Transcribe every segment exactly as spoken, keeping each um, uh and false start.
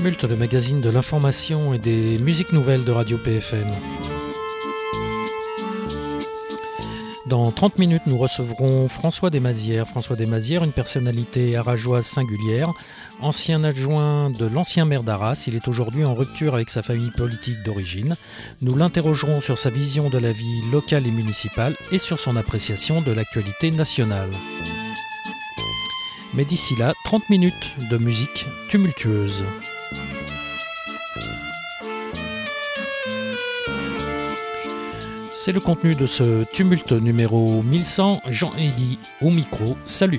Tumulte, le magazine de l'information et des musiques nouvelles de Radio P F M. Dans trente minutes, nous recevrons François Desmazières. François Desmazières, une personnalité arageoise singulière, ancien adjoint de l'ancien maire d'Arras. Il est aujourd'hui en rupture avec sa famille politique d'origine. Nous l'interrogerons sur sa vision de la vie locale et municipale et sur son appréciation de l'actualité nationale. Mais d'ici là, trente minutes de musique tumultueuse. C'est le contenu de ce tumulte numéro mille cent. Jean-Élie au micro. Salut.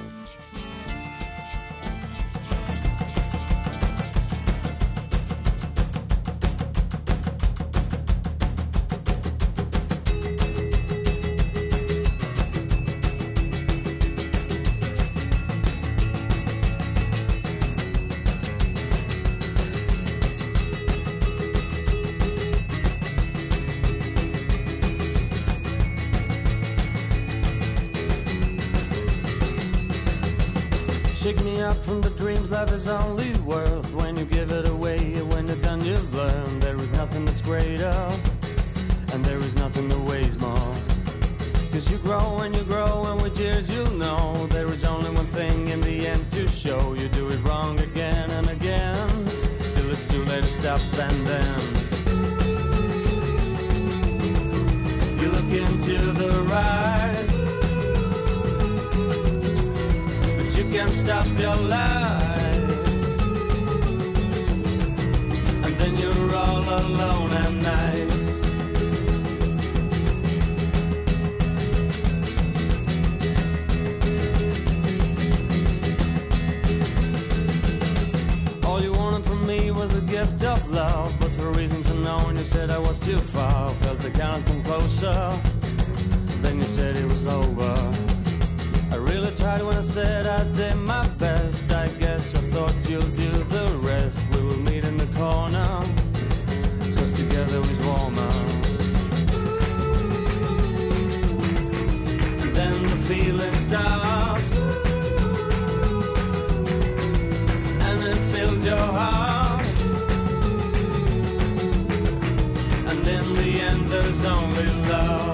Shake me up from the dreams life is only worth when you give it away. When you're done you've learned there is nothing that's greater, and there is nothing that weighs more. Cause you grow and you grow, and with years you'll know there is only one thing in the end to show. You do it wrong again and again till it's too late to stop, and then you look into the rise. You can't stop your lies, and then you're all alone at night. All you wanted from me was a gift of love, but for reasons unknown you said I was too far. Felt I can't come closer, then you said it was over. I really tried when I said I did my best. I guess I thought you'll do the rest. We will meet in the corner, cause together is warmer. And then the feeling starts, and it fills your heart, and in the end there's only love.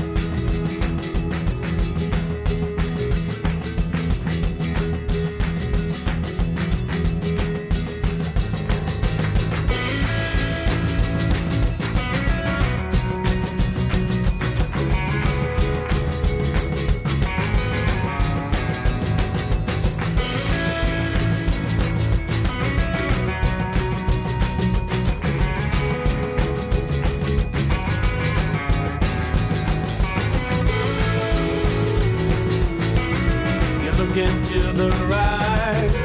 Into the rise,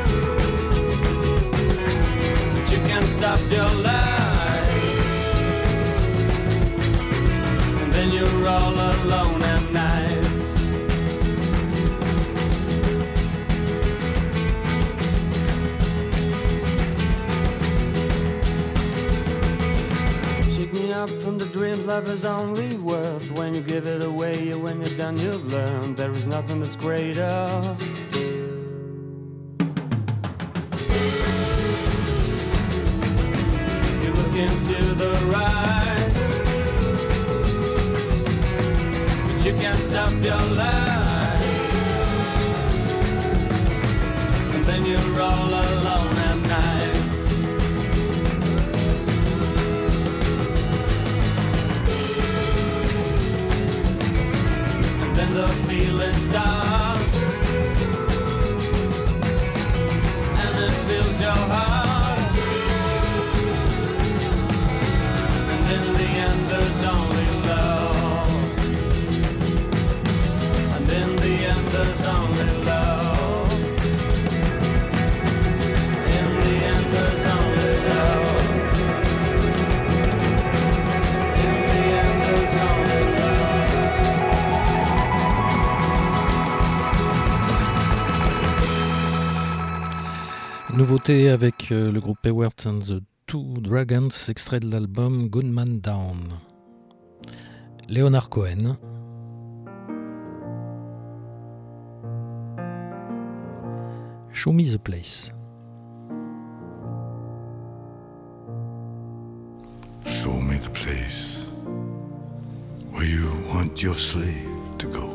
but you can't stop your life, and then you're all alone at night. Shake me up from the dreams life is only worth when you give it away. When you're done you've learned there is nothing that's greater. You look into the rise, but you can't stop your life, and then you're all alone at night. Then the feeling starts, and it fills your heart, and in the end there's only love, and in the end there's only love, in the end there's only love, in the end there's only love. Nouveauté avec euh, le groupe Pewert and the Two Dragons, extrait de l'album Good Man Down. Leonard Cohen. Show Me the Place. the place where you want your slave to go.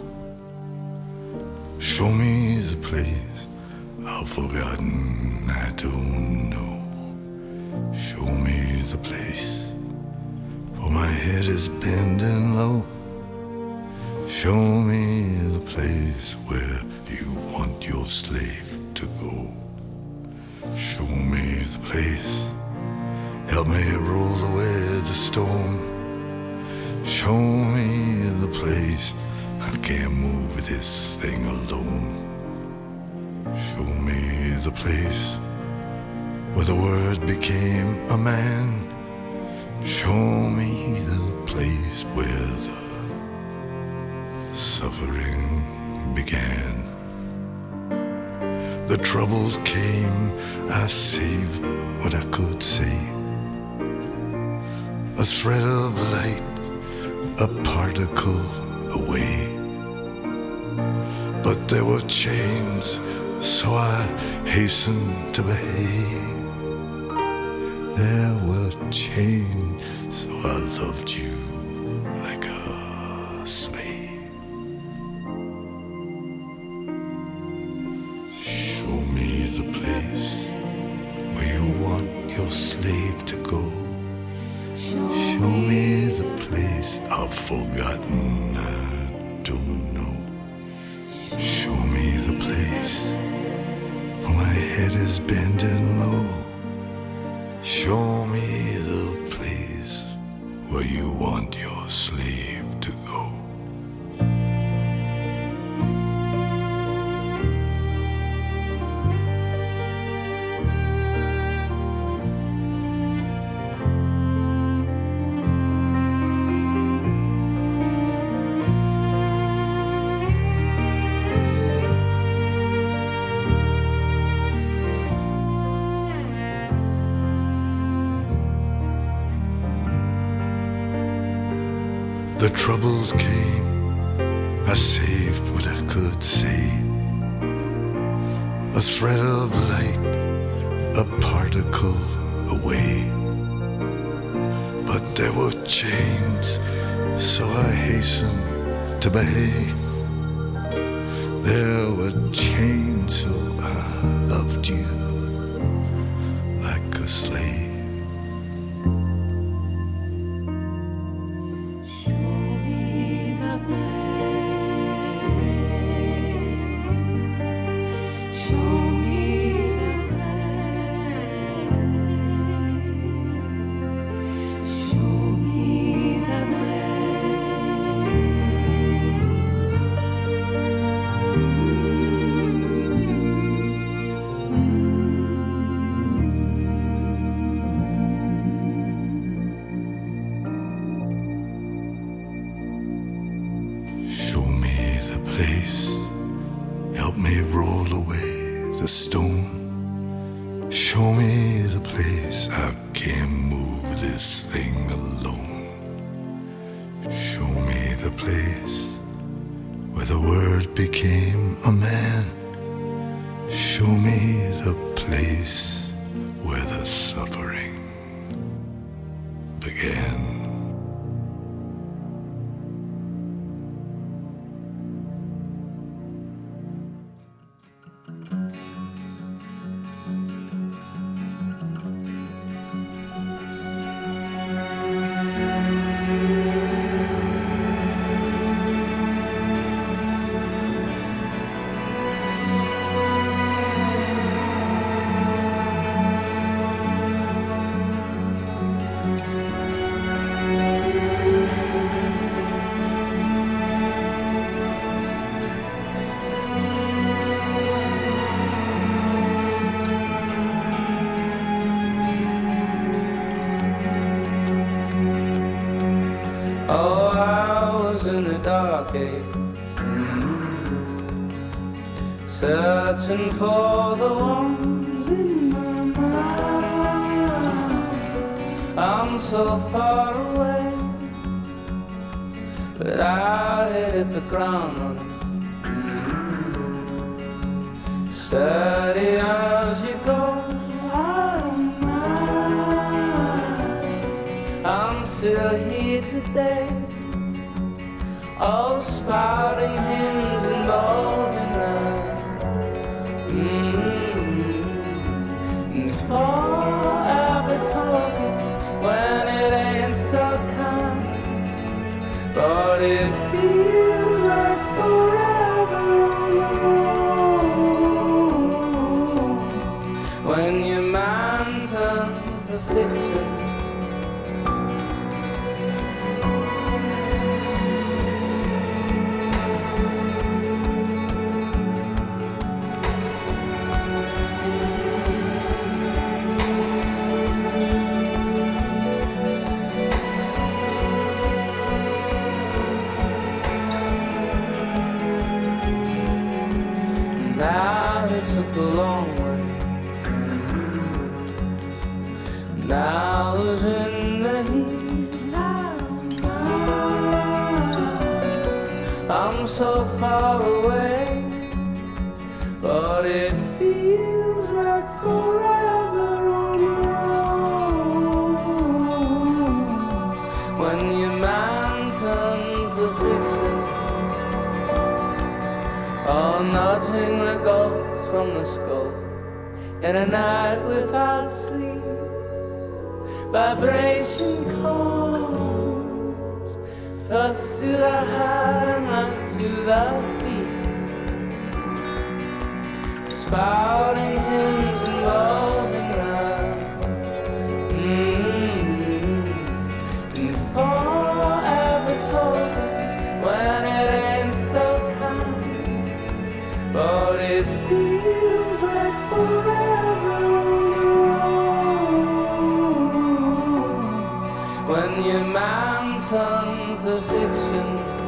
Show me the place I've forgotten, I don't know. Show me the place, for my head is bending low. Show me the place where you want your slave to go. Show me the place, help me roll away the stone. Show me the place, I can't move this thing alone. Show me the place where the word became a man. Show me the place where the suffering began. The troubles came, I saved what I could save. A thread of light, a particle away. But there were chains, so I hastened to behave. There were chains, so I loved you like a slave. Show me the place where you want your slave to go. Show me the place I've forgotten, I don't know. Show me the place, for my head is bending low. Show me the place where you want your slave to go. The troubles came, I saved what I could save. A thread of light, a particle away. But there were chains, so I hastened to behave. There were chains, so I loved you like a slave. Searching for the ones in my mind. I'm so far away, but I hit the ground running. Steady as you go, I don't mind. I'm still day. Oh, spouting hymns and balls and love. Mm-hmm. And forever talking when it ain't so kind. But it feels like forever on the road when your mind turns to fiction. Now it took a long way. Now I was in the heat. I'm so far away, but it feels like forever on the road when your mind turns to fiction. Oh, nudging the ghosts from the skull in a night without sleep. Vibration comes first to the heart and last to the feet. Spouting hymns and balls and love. Mm-hmm. And forever talking when it ain't so kind. But it feels like forever on the road when your mind turns to fiction.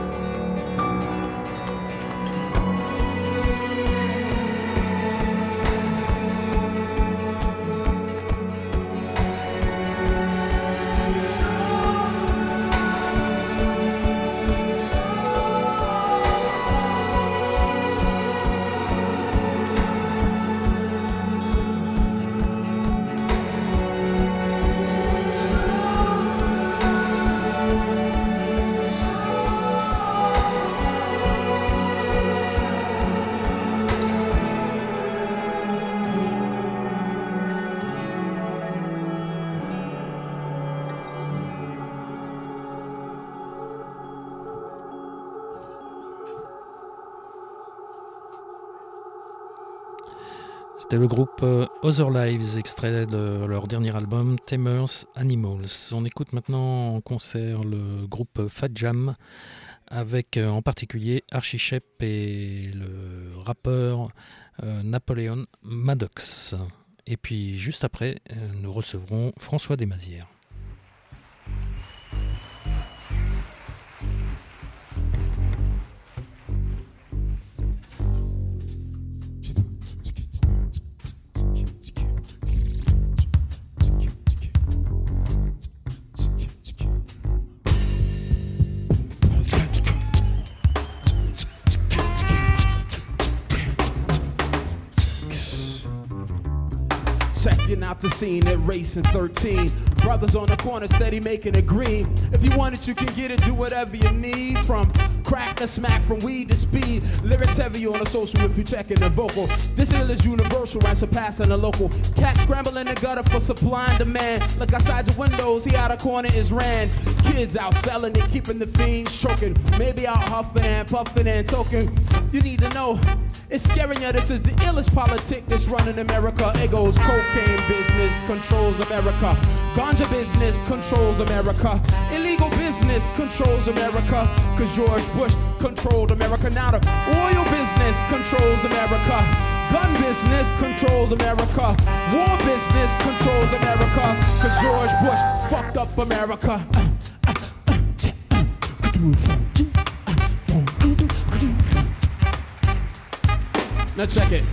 C'était le groupe euh, Other Lives, extrait de leur dernier album Tamers Animals. On écoute maintenant en concert le groupe Fat Jam avec euh, en particulier Archie Shepp et le rappeur euh, Napoleon Maddox. Et puis juste après, euh, nous recevrons François Desmazières. Checking out the scene at Racing thirteen. Brothers on the corner steady making it green. If you want it, you can get it, do whatever you need. From crack to smack, from weed to speed. Lyrics heavy on the social if you checking the vocal. This ill is universal and surpassing the local. Cat scrambling the gutter for supply and demand. Look outside your windows, he out of corner is ran. Kids out selling it, keeping the fiends choking. Maybe out huffing and puffing and toking. You need to know, it's scaring you, this is the illest politic that's running America. It goes cocaine business controls America. Ganja business controls America. Illegal business controls America. Cause George Bush controlled America. Now the oil business controls America. Gun business controls America. War business controls America. Cause George Bush fucked up America. Now check it.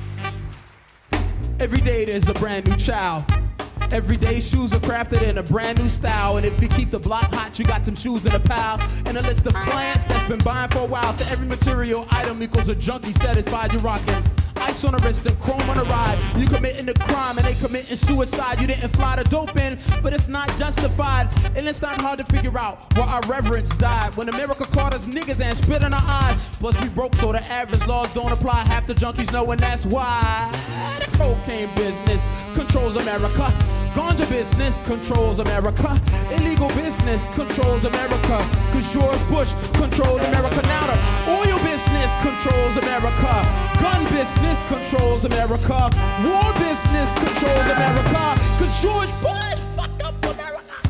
Every day there's a brand new child. Every day shoes are crafted in a brand new style. And if you keep the block hot, you got them shoes in a pile. And a list of plants that's been buying for a while. So every material item equals a junkie satisfied you're rocking Ice on the wrist and chrome on the ride. You committing the crime and they committing suicide. You didn't fly the dope in, but it's not justified. And it's not hard to figure out why our reverence died. When America caught us niggas and spit in our eyes. Plus we broke so the average laws don't apply. Half the junkies know and that's why. The cocaine business controls America. Ganja business controls America. Illegal business controls America. Cause George Bush controlled America. Now the oil business controls America. Gun business controls America. War business controls America. Cause George Bush fucked up America.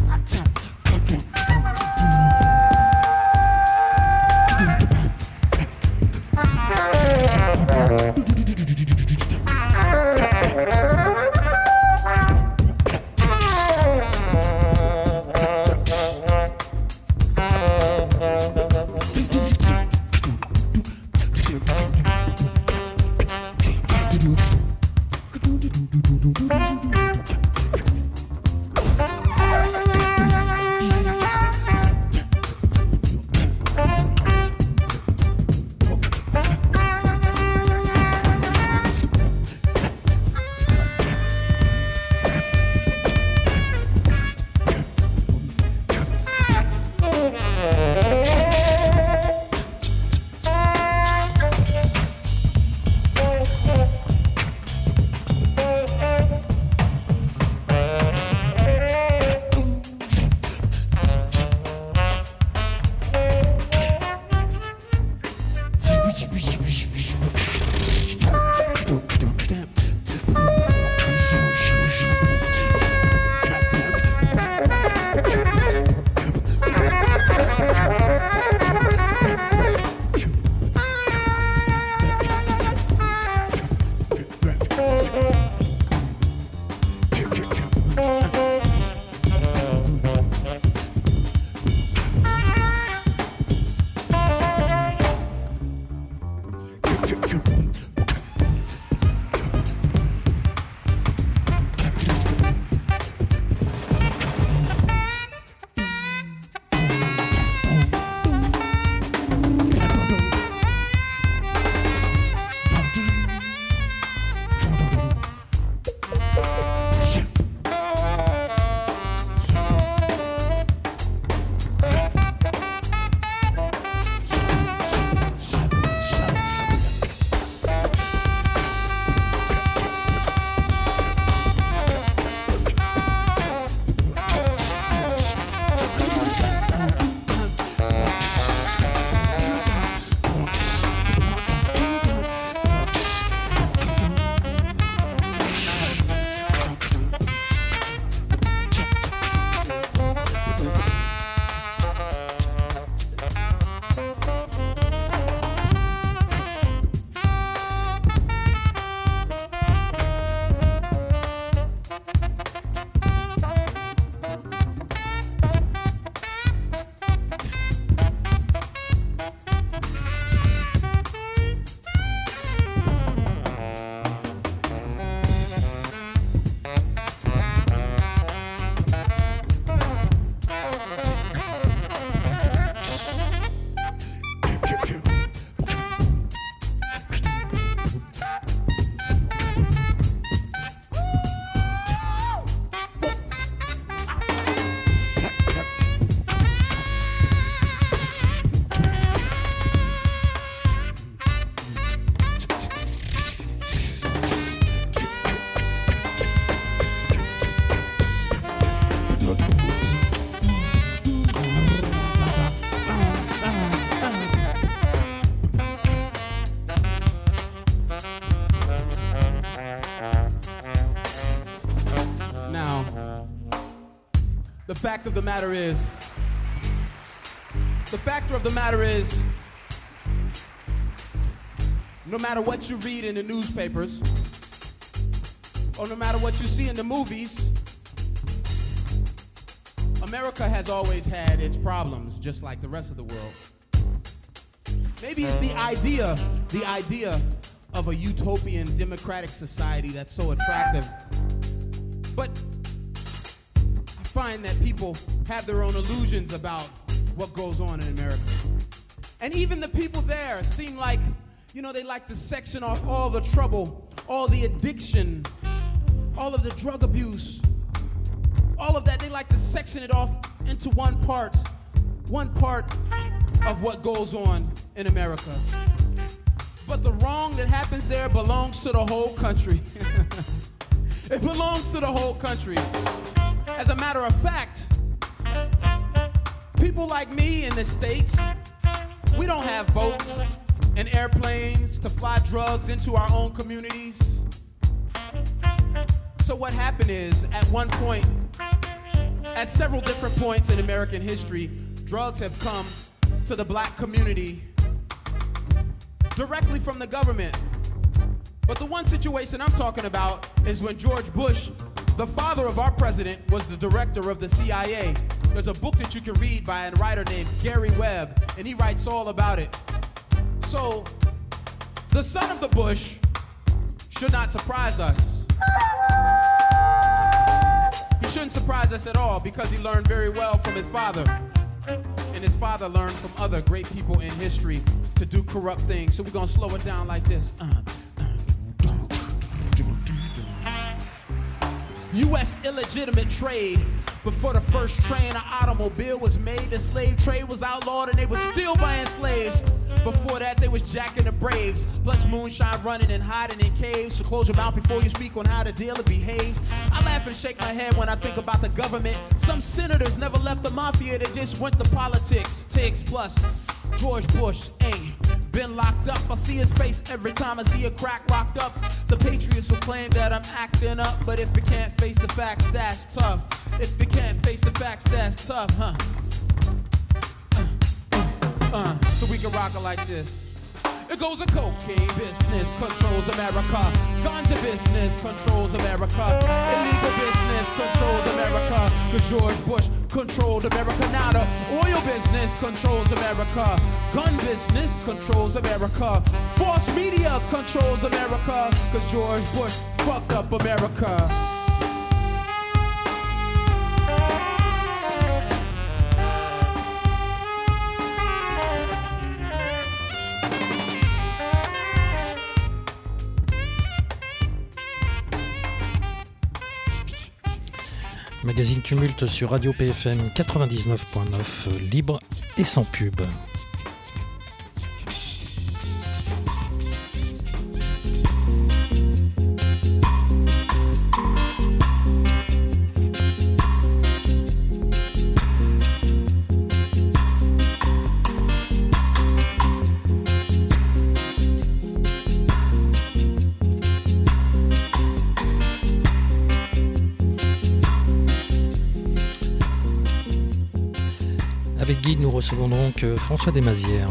The fact of the matter is, the factor of the matter is, no matter what you read in the newspapers, or no matter what you see in the movies, America has always had its problems, just like the rest of the world. Maybe it's the idea, the idea of a utopian democratic society that's so attractive. But I find that people have their own illusions about what goes on in America. And even the people there seem like, You know, they like to section off all the trouble, all the addiction, all of the drug abuse, all of that. They like to section it off into one part, one part of what goes on in America. But the wrong that happens there belongs to the whole country. It belongs to the whole country. As a matter of fact, people like me in the States, we don't have boats and airplanes to fly drugs into our own communities. So what happened is, at one point, at several different points in American history, drugs have come to the black community directly from the government. But the one situation I'm talking about is when George Bush, the father of our president, was the director of the C I A. There's a book that you can read by a writer named Gary Webb, and he writes all about it. So, the son of the Bush should not surprise us. He shouldn't surprise us at all because he learned very well from his father. And his father learned from other great people in history to do corrupt things. So we're gonna slow it down like this. Uh, U S illegitimate trade. Before the first train or automobile was made, the slave trade was outlawed and they were still buying slaves. Before that, they was jacking the Braves. Plus moonshine running and hiding in caves. So close your mouth before you speak on how the dealer behaves. I laugh and shake my head when I think about the government. Some senators never left the mafia, they just went to politics. Tiggs plus George Bush ain't been locked up. I see his face every time I see a crack rocked up. The patriots will claim that I'm acting up, but if you can't face the facts, that's tough. If you can't face the facts, that's tough, huh? Uh, uh, uh. So we can rock it like this. It goes a cocaine business controls America. Ganja business controls America. Illegal business controls America. Cause George Bush controlled America. Now the oil business controls America. Gun business controls America. False media controls America. Cause George Bush fucked up America. Magazine Tumulte sur Radio P F M quatre-vingt-dix-neuf point neuf, libre et sans pub. Avec Guy, nous recevons donc François Desmazières.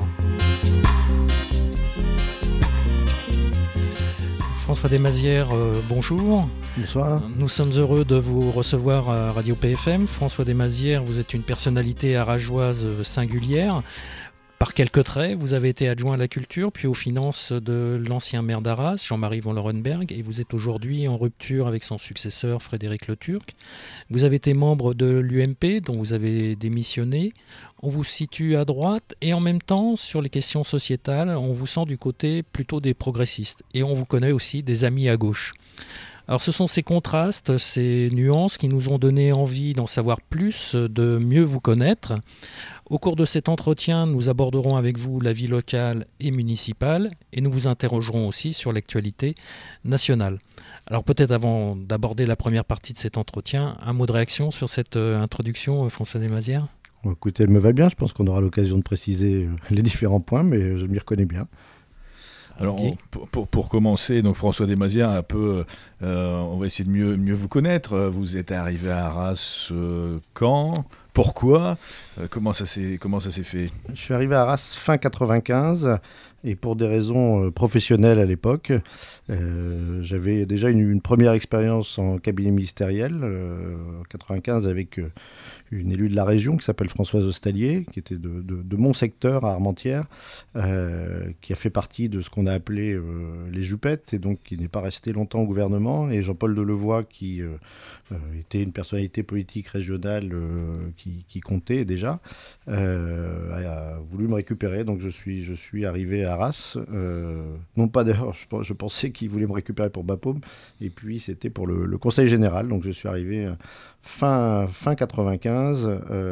François Desmazières, euh, bonjour. Bonsoir. Nous sommes heureux de vous recevoir à Radio P F M. François Desmazières, vous êtes une personnalité arageoise singulière. Par quelques traits, vous avez été adjoint à la culture, puis aux finances de l'ancien maire d'Arras, Jean-Marie von Laurenberg, et vous êtes aujourd'hui en rupture avec son successeur, Frédéric Le Turc. Vous avez été membre de l'U M P, dont vous avez démissionné. On vous situe à droite, et en même temps, sur les questions sociétales, on vous sent du côté plutôt des progressistes. Et on vous connaît aussi des amis à gauche. Alors ce sont ces contrastes, ces nuances qui nous ont donné envie d'en savoir plus, de mieux vous connaître. Au cours de cet entretien, nous aborderons avec vous la vie locale et municipale et nous vous interrogerons aussi sur l'actualité nationale. Alors peut-être avant d'aborder la première partie de cet entretien, un mot de réaction sur cette introduction, François Desmazières ? Écoutez, elle me va bien, je pense qu'on aura l'occasion de préciser les différents points, mais je m'y reconnais bien. Alors, on, pour, pour, pour commencer, donc François Desmazières, un peu, euh, on va essayer de mieux, mieux vous connaître. Vous êtes arrivé à Arras euh, quand ? Pourquoi ? euh, Comment ça s'est, comment ça s'est fait ? Je suis arrivé à Arras fin quatre-vingt-quinze et pour des raisons euh, professionnelles à l'époque. Euh, j'avais déjà une, une première expérience en cabinet ministériel euh, en quatre-vingt-quinze avec euh, une élue de la région qui s'appelle Françoise Ostalier, qui était de, de, de mon secteur à Armentières, euh, qui a fait partie de ce qu'on a appelé euh, les Jupettes et donc qui n'est pas resté longtemps au gouvernement. Et Jean-Paul Delevoye, qui euh, euh, était une personnalité politique régionale euh, qui qui, qui comptait déjà, euh, a, a voulu me récupérer. Donc je suis, je suis arrivé à Arras. Euh, non pas d'ailleurs, je, je pensais qu'il voulait me récupérer pour Bapaume. Et puis c'était pour le, le Conseil général. Donc je suis arrivé fin, fin quatre-vingt-quinze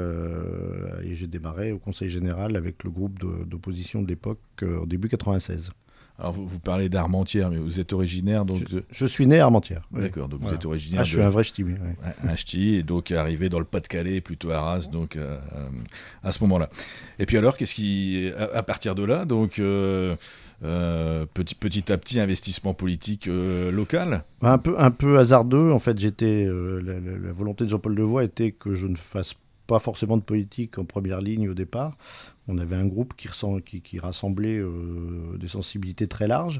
euh, et j'ai démarré au Conseil général avec le groupe de, d'opposition de l'époque euh, au début quatre-vingt-seize. Alors vous, vous parlez d'Armentières, mais vous êtes originaire donc je, de... je suis né à Armentières. Oui. D'accord, donc voilà. Vous êtes originaire. Ah, je suis de... un vrai ch'ti, oui. Un ch'ti, et donc arrivé dans le Pas-de-Calais, plutôt à Arras, donc euh, à ce moment-là. Et puis alors, qu'est-ce qui, à, à partir de là, donc euh, euh, petit, petit à petit, investissement politique euh, local. Un peu, un peu hasardeux. En fait, j'étais euh, la, la, la volonté de Jean-Paul Devoy était que je ne fasse pas forcément de politique en première ligne au départ. On avait un groupe qui, ressent, qui, qui rassemblait euh, des sensibilités très larges.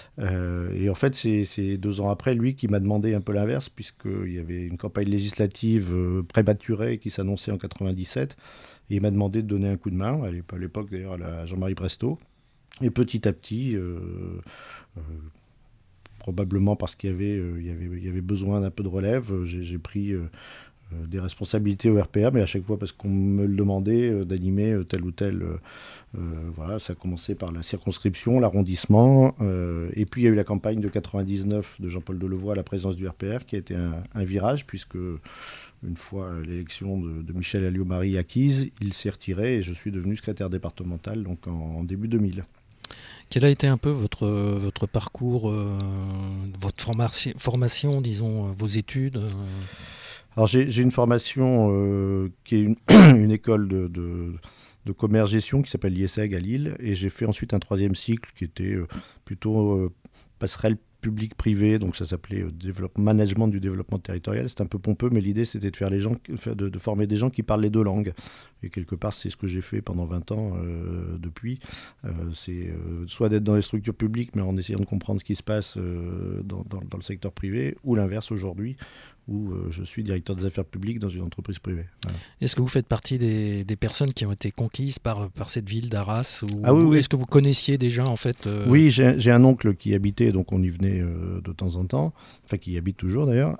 Euh, et en fait, c'est, c'est deux ans après, lui, qui m'a demandé un peu l'inverse, puisqu'il y avait une campagne législative euh, prématurée qui s'annonçait en quatre-vingt-dix-sept. Et il m'a demandé de donner un coup de main, à l'époque d'ailleurs à Jean-Marie Presto. Et petit à petit, euh, euh, probablement parce qu'il y avait, euh, il y avait, il y avait besoin d'un peu de relève, j'ai, j'ai pris... Euh, Euh, des responsabilités au R P A, mais à chaque fois parce qu'on me le demandait euh, d'animer euh, tel ou tel. Euh, euh, voilà, ça a commencé par la circonscription, l'arrondissement, euh, et puis il y a eu la campagne de quatre-vingt-dix-neuf de Jean-Paul Delevoye à la présidence du R P R, qui a été un, un virage, puisque une fois l'élection de, de Michel Alliot-Marie acquise, il s'est retiré et je suis devenu secrétaire départemental donc en, en début deux mille. Quel a été un peu votre, votre parcours, euh, votre formation, formation, disons, vos études euh... Alors j'ai, j'ai une formation euh, qui est une, une école de, de, de commerce-gestion qui s'appelle l'I S E G à Lille, et j'ai fait ensuite un troisième cycle qui était euh, plutôt euh, passerelle public-privé, donc ça s'appelait euh, développement, management du développement territorial. C'est un peu pompeux, mais l'idée c'était de faire les gens, de, de former des gens qui parlent les deux langues. Et quelque part, c'est ce que j'ai fait pendant vingt ans euh, depuis. Euh, c'est euh, soit d'être dans les structures publiques, mais en essayant de comprendre ce qui se passe euh, dans, dans, dans le secteur privé, ou l'inverse aujourd'hui, où euh, je suis directeur des affaires publiques dans une entreprise privée. Voilà. Est-ce que vous faites partie des, des personnes qui ont été conquises par, par cette ville d'Arras ou ah oui, vous, oui. Est-ce que vous connaissiez déjà en fait euh... Oui, j'ai, j'ai un oncle qui habitait, donc on y venait euh, de temps en temps, enfin qui y habite toujours d'ailleurs.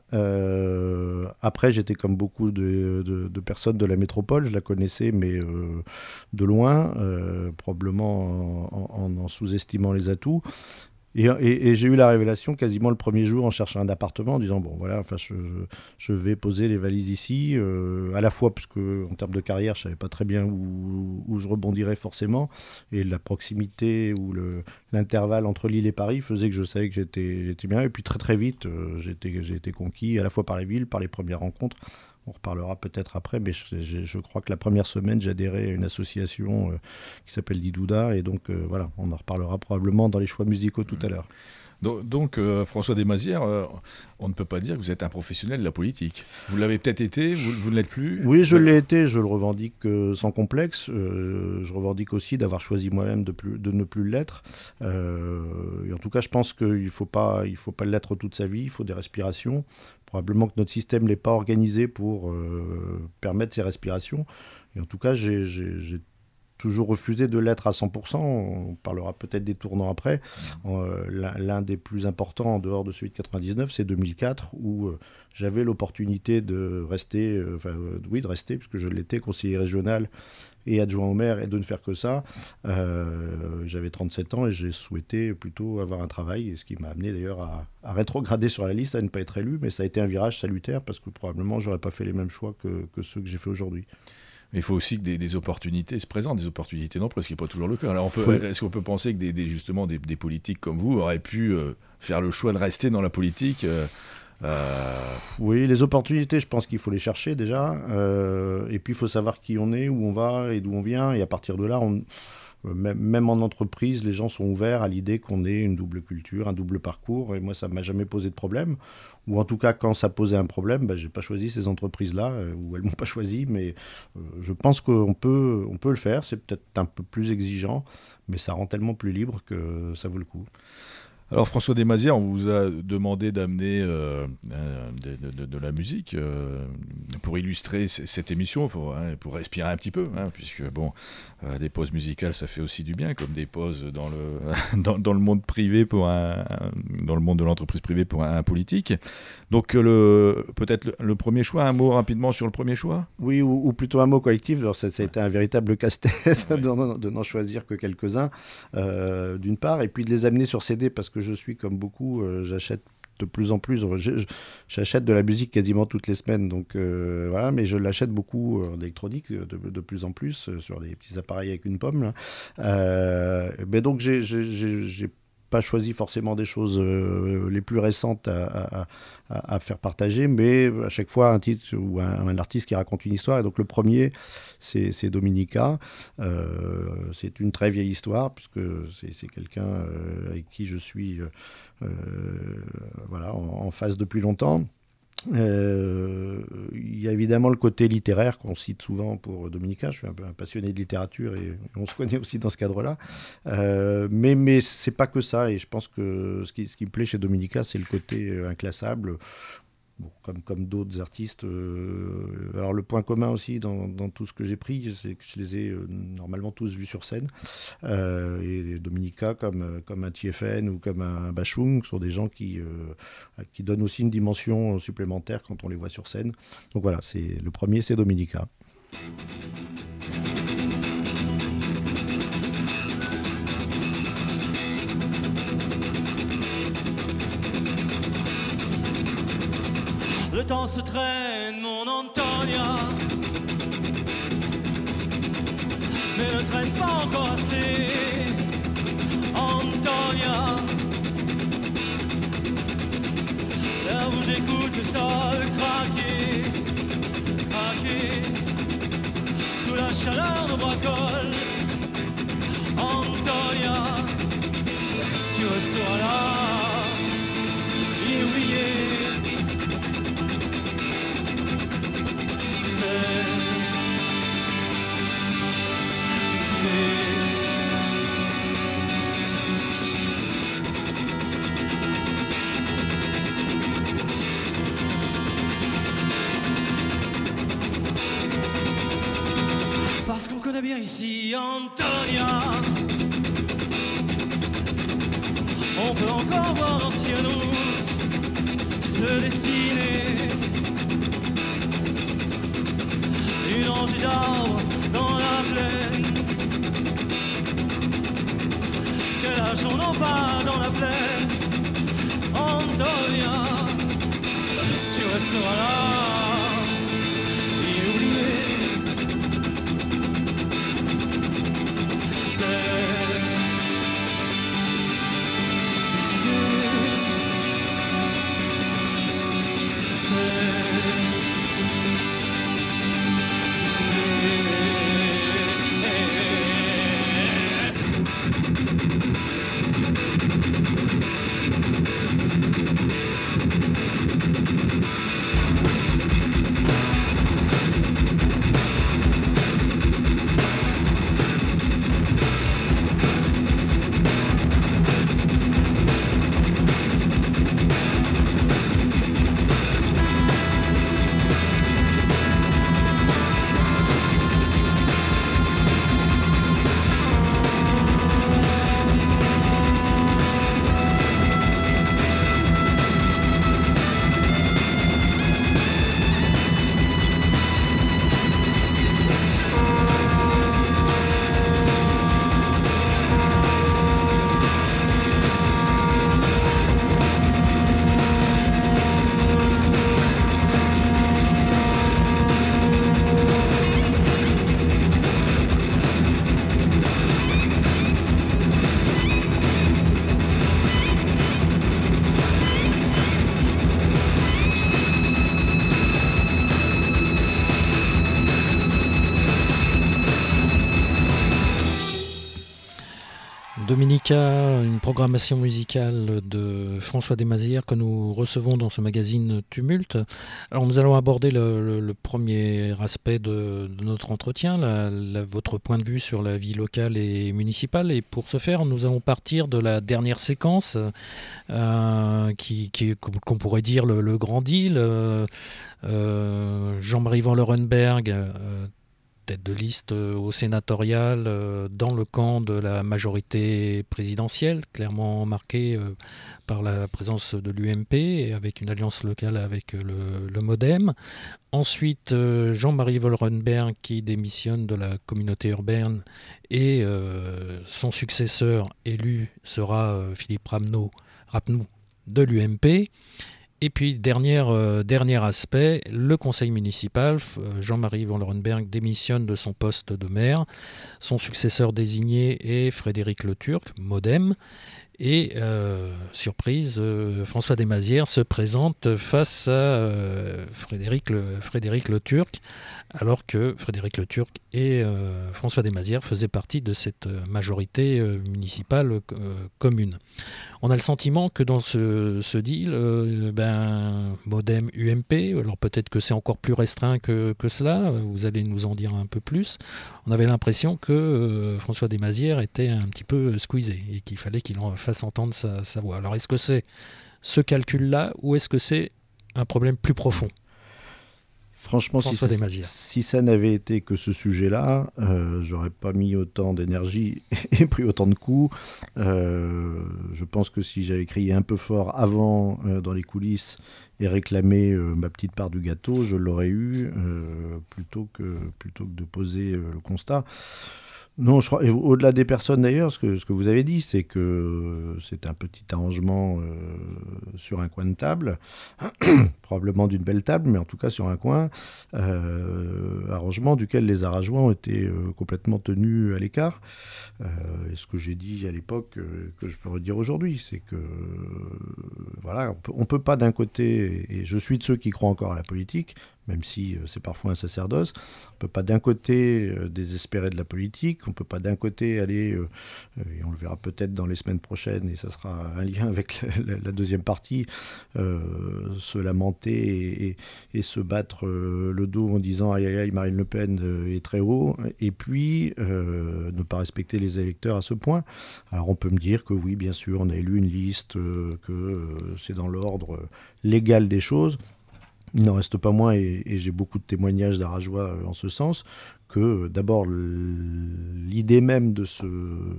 Euh, après, j'étais comme beaucoup de, de, de personnes de la métropole, je la connaissais mais euh, de loin, euh, probablement en, en, en sous-estimant les atouts. Et, et, et j'ai eu la révélation quasiment le premier jour en cherchant un appartement, en disant bon voilà, enfin je, je vais poser les valises ici, euh, à la fois parce que en termes de carrière, je savais pas très bien où, où je rebondirais forcément, et la proximité ou le, l'intervalle entre Lille et Paris faisait que je savais que j'étais, j'étais bien. Et puis très très vite, euh, j'étais, j'ai été conquis à la fois par les villes, par les premières rencontres. On reparlera peut-être après, mais je, je, je crois que la première semaine, j'adhérais à une association euh, qui s'appelle Didouda, et donc euh, voilà, on en reparlera probablement dans les choix musicaux tout à l'heure. Donc, donc euh, François Desmazières, euh, on ne peut pas dire que vous êtes un professionnel de la politique. Vous l'avez peut-être été, vous, vous ne l'êtes plus. Oui, je l'ai été, je le revendique euh, sans complexe. Euh, je revendique aussi d'avoir choisi moi-même de, plus, de ne plus l'être. Euh, et en tout cas, je pense qu'il ne faut pas, il faut pas l'être toute sa vie, il faut des respirations. Probablement que notre système n'est pas organisé pour euh, permettre ces respirations. Et en tout cas, j'ai, j'ai, j'ai toujours refusé de l'être à cent pour cent. On parlera peut-être des tournants après. Euh, l'un, l'un des plus importants, en dehors de celui de quatre-vingt-dix-neuf, c'est deux mille quatre, où euh, j'avais l'opportunité de rester, euh, enfin, euh, oui, de rester, puisque je l'étais, conseiller régional et adjoint au maire, et de ne faire que ça. Euh, j'avais trente-sept ans et j'ai souhaité plutôt avoir un travail, et ce qui m'a amené d'ailleurs à, à rétrograder sur la liste, à ne pas être élu, mais ça a été un virage salutaire, parce que probablement j'aurais pas fait les mêmes choix que, que ceux que j'ai fait aujourd'hui. Mais il faut aussi que des, des opportunités se présentent, des opportunités d'emploi, ce qui n'est pas toujours le cas. Alors on peut, faut... Est-ce qu'on peut penser que des, des, justement des, des politiques comme vous auraient pu euh, faire le choix de rester dans la politique euh, euh... Oui, les opportunités, je pense qu'il faut les chercher déjà. Euh, et puis il faut savoir qui on est, où on va et d'où on vient. Et à partir de là, on... même en entreprise, les gens sont ouverts à l'idée qu'on ait une double culture, un double parcours. Et moi, ça ne m'a jamais posé de problème. Ou en tout cas, quand ça posait un problème, bah, je n'ai pas choisi ces entreprises-là, euh, ou elles ne m'ont pas choisi. Mais euh, je pense qu'on peut, on peut le faire. C'est peut-être un peu plus exigeant, mais ça rend tellement plus libre que ça vaut le coup. Alors François Desmazières, on vous a demandé d'amener euh, de, de, de la musique euh, pour illustrer c- cette émission, pour, hein, pour respirer un petit peu, hein, puisque bon, euh, des pauses musicales, ça fait aussi du bien, comme des pauses dans le dans, dans le monde privé pour un, dans le monde de l'entreprise privée pour un, un politique. Donc le peut-être le, le premier choix, un mot rapidement sur le premier choix. Oui, ou, ou plutôt un mot collectif. Alors ça, ça a été un véritable casse-tête Ouais. de, de n'en choisir que quelques-uns, euh, d'une part, et puis de les amener sur C D parce que je suis comme beaucoup, euh, j'achète de plus en plus, je- je- j'achète de la musique quasiment toutes les semaines, donc euh, voilà, mais je l'achète beaucoup en électronique de, de plus en plus euh, sur les petits appareils avec une pomme là. Euh, mais donc j'ai, j'ai, j'ai, j'ai pas choisi forcément des choses euh, les plus récentes à, à, à, à faire partager, mais à chaque fois un titre ou un, un artiste qui raconte une histoire. Et donc le premier, c'est, c'est Dominica. Euh, c'est une très vieille histoire, puisque c'est, c'est quelqu'un euh, avec qui je suis euh, euh, voilà, en, en phase depuis longtemps. Euh, Il y a évidemment le côté littéraire qu'on cite souvent pour Dominica. Je suis un peu un passionné de littérature et on se connaît aussi dans ce cadre-là. Euh, mais mais c'est pas que ça. Et je pense que ce qui, ce qui me plaît chez Dominica, c'est le côté euh, inclassable. Bon, comme, comme d'autres artistes. Euh, alors le point commun aussi dans, dans tout ce que j'ai pris, c'est que je les ai euh, normalement tous vus sur scène. Euh, et Dominica, comme, comme un T F N ou comme un Bachung, sont des gens qui, euh, qui donnent aussi une dimension supplémentaire quand on les voit sur scène. Donc voilà, c'est, le premier c'est Dominica. Le temps se traîne, mon Antonia, mais ne traîne pas encore assez, Antonia. Là où j'écoute le sol craquer, craquer, sous la chaleur de bracole, Antonia, tu resteras là, inoublié. Parce qu'on connaît bien ici Antonia, on peut encore voir l'ancienne route se dessiner. Une rangée d'arbres dans la plaine, que la chanson pas dans la plaine. Antonia, tu resteras là, inoublié. C'est décidé, c'est Dominica, une programmation musicale de François Desmazières que nous recevons dans ce magazine Tumulte. Alors nous allons aborder le, le, le premier aspect de, de notre entretien, la, la, votre point de vue sur la vie locale et municipale. Et pour ce faire, nous allons partir de la dernière séquence, euh, qui, qui, qu'on pourrait dire le, le grand deal. Euh, euh, Jean-Marie Van Leeuwenberg, euh, tête de liste au sénatorial dans le camp de la majorité présidentielle, clairement marqué par la présence de l'U M P et avec une alliance locale avec le, le MoDem. Ensuite, Jean-Marie Van Leeuwenberg qui démissionne de la communauté urbaine et euh, son successeur élu sera Philippe Rapneau, Rapneau de l'U M P. Et puis, dernier, euh, dernier aspect, le conseil municipal, euh, Jean-Marie Van Leeuwenberg démissionne de son poste de maire. Son successeur désigné est Frédéric Le Turc, MoDem. Et, euh, surprise, euh, François Desmazières se présente face à euh, Frédéric, le, Frédéric Le Turc, alors que Frédéric Le Turc et euh, François Desmazières faisaient partie de cette majorité euh, municipale euh, commune. On a le sentiment que dans ce, ce deal, euh, ben, MoDem U M P, alors peut-être que c'est encore plus restreint que, que cela, vous allez nous en dire un peu plus. On avait l'impression que euh, François Desmazières était un petit peu squeezé et qu'il fallait qu'il en fasse entendre sa, sa voix. Alors est-ce que c'est ce calcul-là ou est-ce que c'est un problème plus profond ? Franchement, si ça, si ça n'avait été que ce sujet-là, euh, j'aurais pas mis autant d'énergie et pris autant de coups. Euh, je pense que si j'avais crié un peu fort avant euh, dans les coulisses et réclamé euh, ma petite part du gâteau, je l'aurais eu euh, plutôt que, plutôt que de poser euh, le constat. Non, je crois, et au-delà des personnes d'ailleurs, ce que, ce que vous avez dit, c'est que c'est un petit arrangement euh, sur un coin de table, probablement d'une belle table, mais en tout cas sur un coin, euh, arrangement duquel les Arageois ont été euh, complètement tenus à l'écart. Euh, et ce que j'ai dit à l'époque, euh, que je peux redire aujourd'hui, c'est que, euh, voilà, on ne peut pas d'un côté, et je suis de ceux qui croient encore à la politique, même si euh, c'est parfois un sacerdoce, on ne peut pas d'un côté euh, désespérer de la politique, on ne peut pas d'un côté aller, euh, et on le verra peut-être dans les semaines prochaines, et ça sera un lien avec la, la, la deuxième partie, euh, se lamenter et, et, et se battre euh, le dos en disant « aïe aïe aïe, Marine Le Pen euh, est très haut », et puis euh, ne pas respecter les électeurs à ce point. Alors on peut me dire que oui, bien sûr, on a élu une liste, euh, que euh, c'est dans l'ordre légal des choses. Il n'en reste pas moins, et, et j'ai beaucoup de témoignages d'Arageois en ce sens, que d'abord l'idée même de, ce,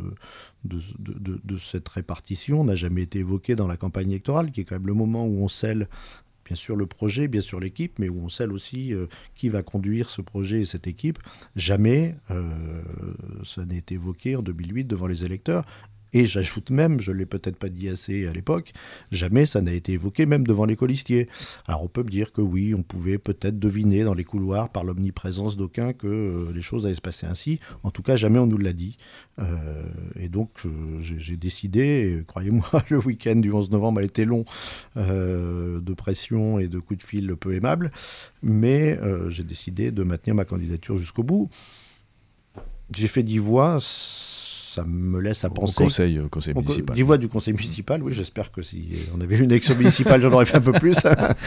de, de, de, de cette répartition n'a jamais été évoquée dans la campagne électorale, qui est quand même le moment où on scelle bien sûr le projet, bien sûr l'équipe, mais où on scelle aussi euh, qui va conduire ce projet et cette équipe. Jamais euh, ça n'a été évoqué en deux mille huit devant les électeurs. Et j'ajoute même, je ne l'ai peut-être pas dit assez à l'époque, jamais ça n'a été évoqué même devant les colistiers. Alors on peut me dire que oui, on pouvait peut-être deviner dans les couloirs par l'omniprésence d'aucuns que euh, les choses allaient se passer ainsi. En tout cas, jamais on nous l'a dit. Euh, et donc euh, j'ai, j'ai décidé, et, croyez-moi, le week-end du onze novembre a été long, euh, de pression et de coups de fil peu aimables, mais euh, j'ai décidé de maintenir ma candidature jusqu'au bout. J'ai fait dix voix. Ça me laisse à penser... Au conseil, au conseil municipal. dix voix du conseil municipal, oui, j'espère que si on avait eu une élection municipale, j'en aurais fait un peu plus.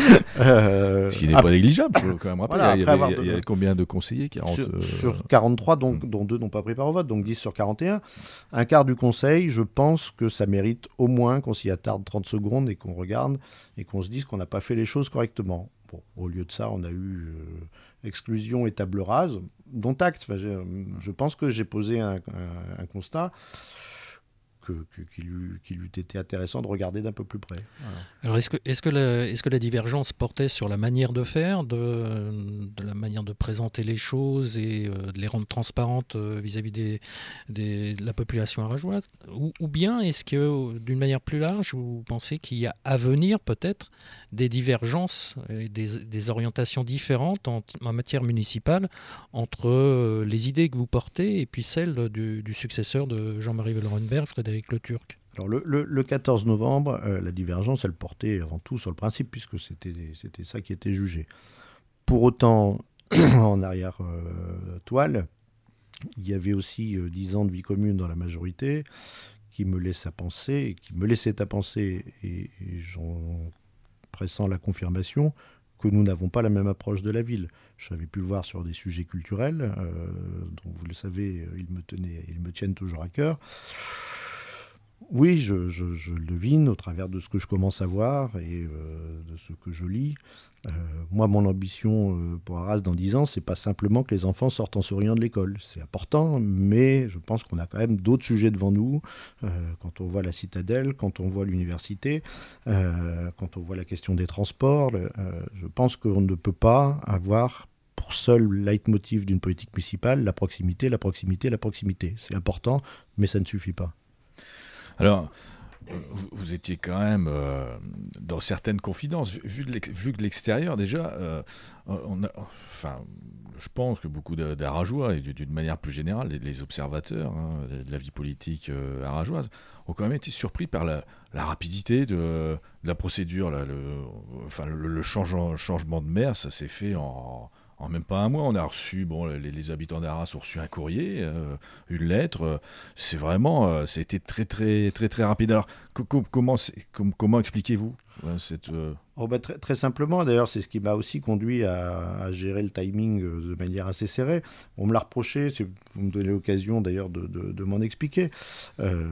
euh, Ce qui n'est après, pas négligeable, il faut quand même rappeler. Voilà, il, y avait, il y a combien de conseillers quarante, sur, euh... sur quarante-trois, dont, dont deux n'ont pas pris part au vote, donc dix sur quarante et un. Un quart du conseil, je pense que ça mérite au moins qu'on s'y attarde trente secondes et qu'on regarde et qu'on se dise qu'on n'a pas fait les choses correctement. Bon, au lieu de ça, on a eu euh, exclusion et table rase, dont acte. Enfin, je, je pense que j'ai posé un, un, un constat que, que, qu'il, eût, qu'il eût été intéressant de regarder d'un peu plus près. Voilà. Alors, est-ce que, est-ce, que la, est-ce que la divergence portait sur la manière de faire, de, de la manière de présenter les choses et euh, de les rendre transparentes euh, vis-à-vis des, des, de la population arageoise, ou, ou bien est-ce que, d'une manière plus large, vous pensez qu'il y a à venir peut-être des divergences et des, des orientations différentes en, en matière municipale entre euh, les idées que vous portez et puis celles du, du successeur de Jean-Marie Van Leeuwenberg, Frédéric Le Turc? Alors le, le, le quatorze novembre, euh, la divergence, elle portait avant tout sur le principe, puisque c'était, c'était ça qui était jugé. Pour autant, en arrière-toile, euh, il y avait aussi euh, dix ans de vie commune dans la majorité, qui me laisse à penser, qui me laissait à penser, et, et j'en pressens la confirmation, que nous n'avons pas la même approche de la ville. J'avais pu le voir sur des sujets culturels, euh, dont vous le savez, ils me tenaient, ils me tiennent toujours à cœur. Oui, je, je, je le devine au travers de ce que je commence à voir et euh, de ce que je lis. Euh, moi, mon ambition euh, pour Arras dans dix ans, c'est pas simplement que les enfants sortent en souriant de l'école. C'est important, mais je pense qu'on a quand même d'autres sujets devant nous. Euh, quand on voit la citadelle, quand on voit l'université, euh, quand on voit la question des transports, euh, je pense qu'on ne peut pas avoir pour seul leitmotiv d'une politique municipale la proximité, la proximité, la proximité. C'est important, mais ça ne suffit pas. Alors, vous, vous étiez quand même euh, dans certaines confidences. Vu de, vu de l'extérieur, déjà, euh, on a, enfin, je pense que beaucoup d'Arageois, et d'une manière plus générale, les, les observateurs hein, de la vie politique euh, arageoise, ont quand même été surpris par la, la rapidité de, de la procédure. Là, le, enfin, le, le change, changement de maire, ça s'est fait en... En même pas un mois, on a reçu, bon, les, les habitants d'Arras ont reçu un courrier, euh, une lettre. Euh, c'est vraiment, euh, ça a été très, très, très, très rapide. Alors, co- co- comment, com- comment expliquez-vous euh, cette euh... oh bah, très, très simplement, d'ailleurs, c'est ce qui m'a aussi conduit à, à gérer le timing de manière assez serrée. On me l'a reproché, vous me donnez l'occasion d'ailleurs de, de, de m'en expliquer. Euh,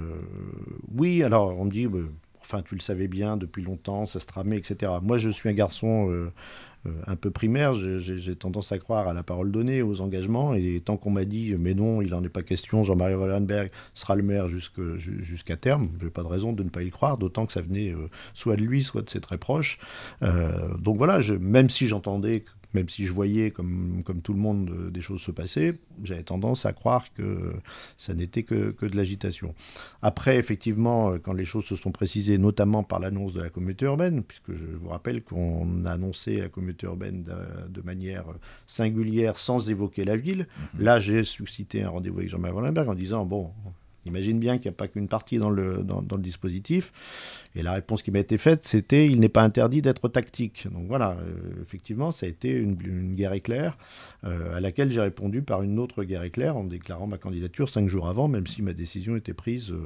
oui, alors on me dit, bah, enfin, tu le savais bien depuis longtemps, ça se tramait, et cetera. Moi, je suis un garçon euh, euh, un peu primaire, j'ai, j'ai tendance à croire à la parole donnée, aux engagements, et tant qu'on m'a dit, mais non, il n'en est pas question, Jean-Marie Wallenberg sera le maire jusque, jusqu'à terme, je n'ai pas de raison de ne pas y croire, d'autant que ça venait euh, soit de lui, soit de ses très proches. Euh, donc voilà, je, même si j'entendais... Même si je voyais, comme, comme tout le monde, des choses se passer, j'avais tendance à croire que ça n'était que, que de l'agitation. Après, effectivement, quand les choses se sont précisées, notamment par l'annonce de la communauté urbaine, puisque je vous rappelle qu'on a annoncé la communauté urbaine de, de manière singulière, sans évoquer la ville, mmh. Là, j'ai suscité un rendez-vous avec Jean-Marie Wallenberg en disant, bon... Imagine bien qu'il n'y a pas qu'une partie dans le, dans, dans le dispositif. Et la réponse qui m'a été faite, c'était « il n'est pas interdit d'être tactique ». Donc voilà, euh, effectivement, ça a été une, une guerre éclair euh, à laquelle j'ai répondu par une autre guerre éclair en déclarant ma candidature cinq jours avant, même si ma décision était prise, euh,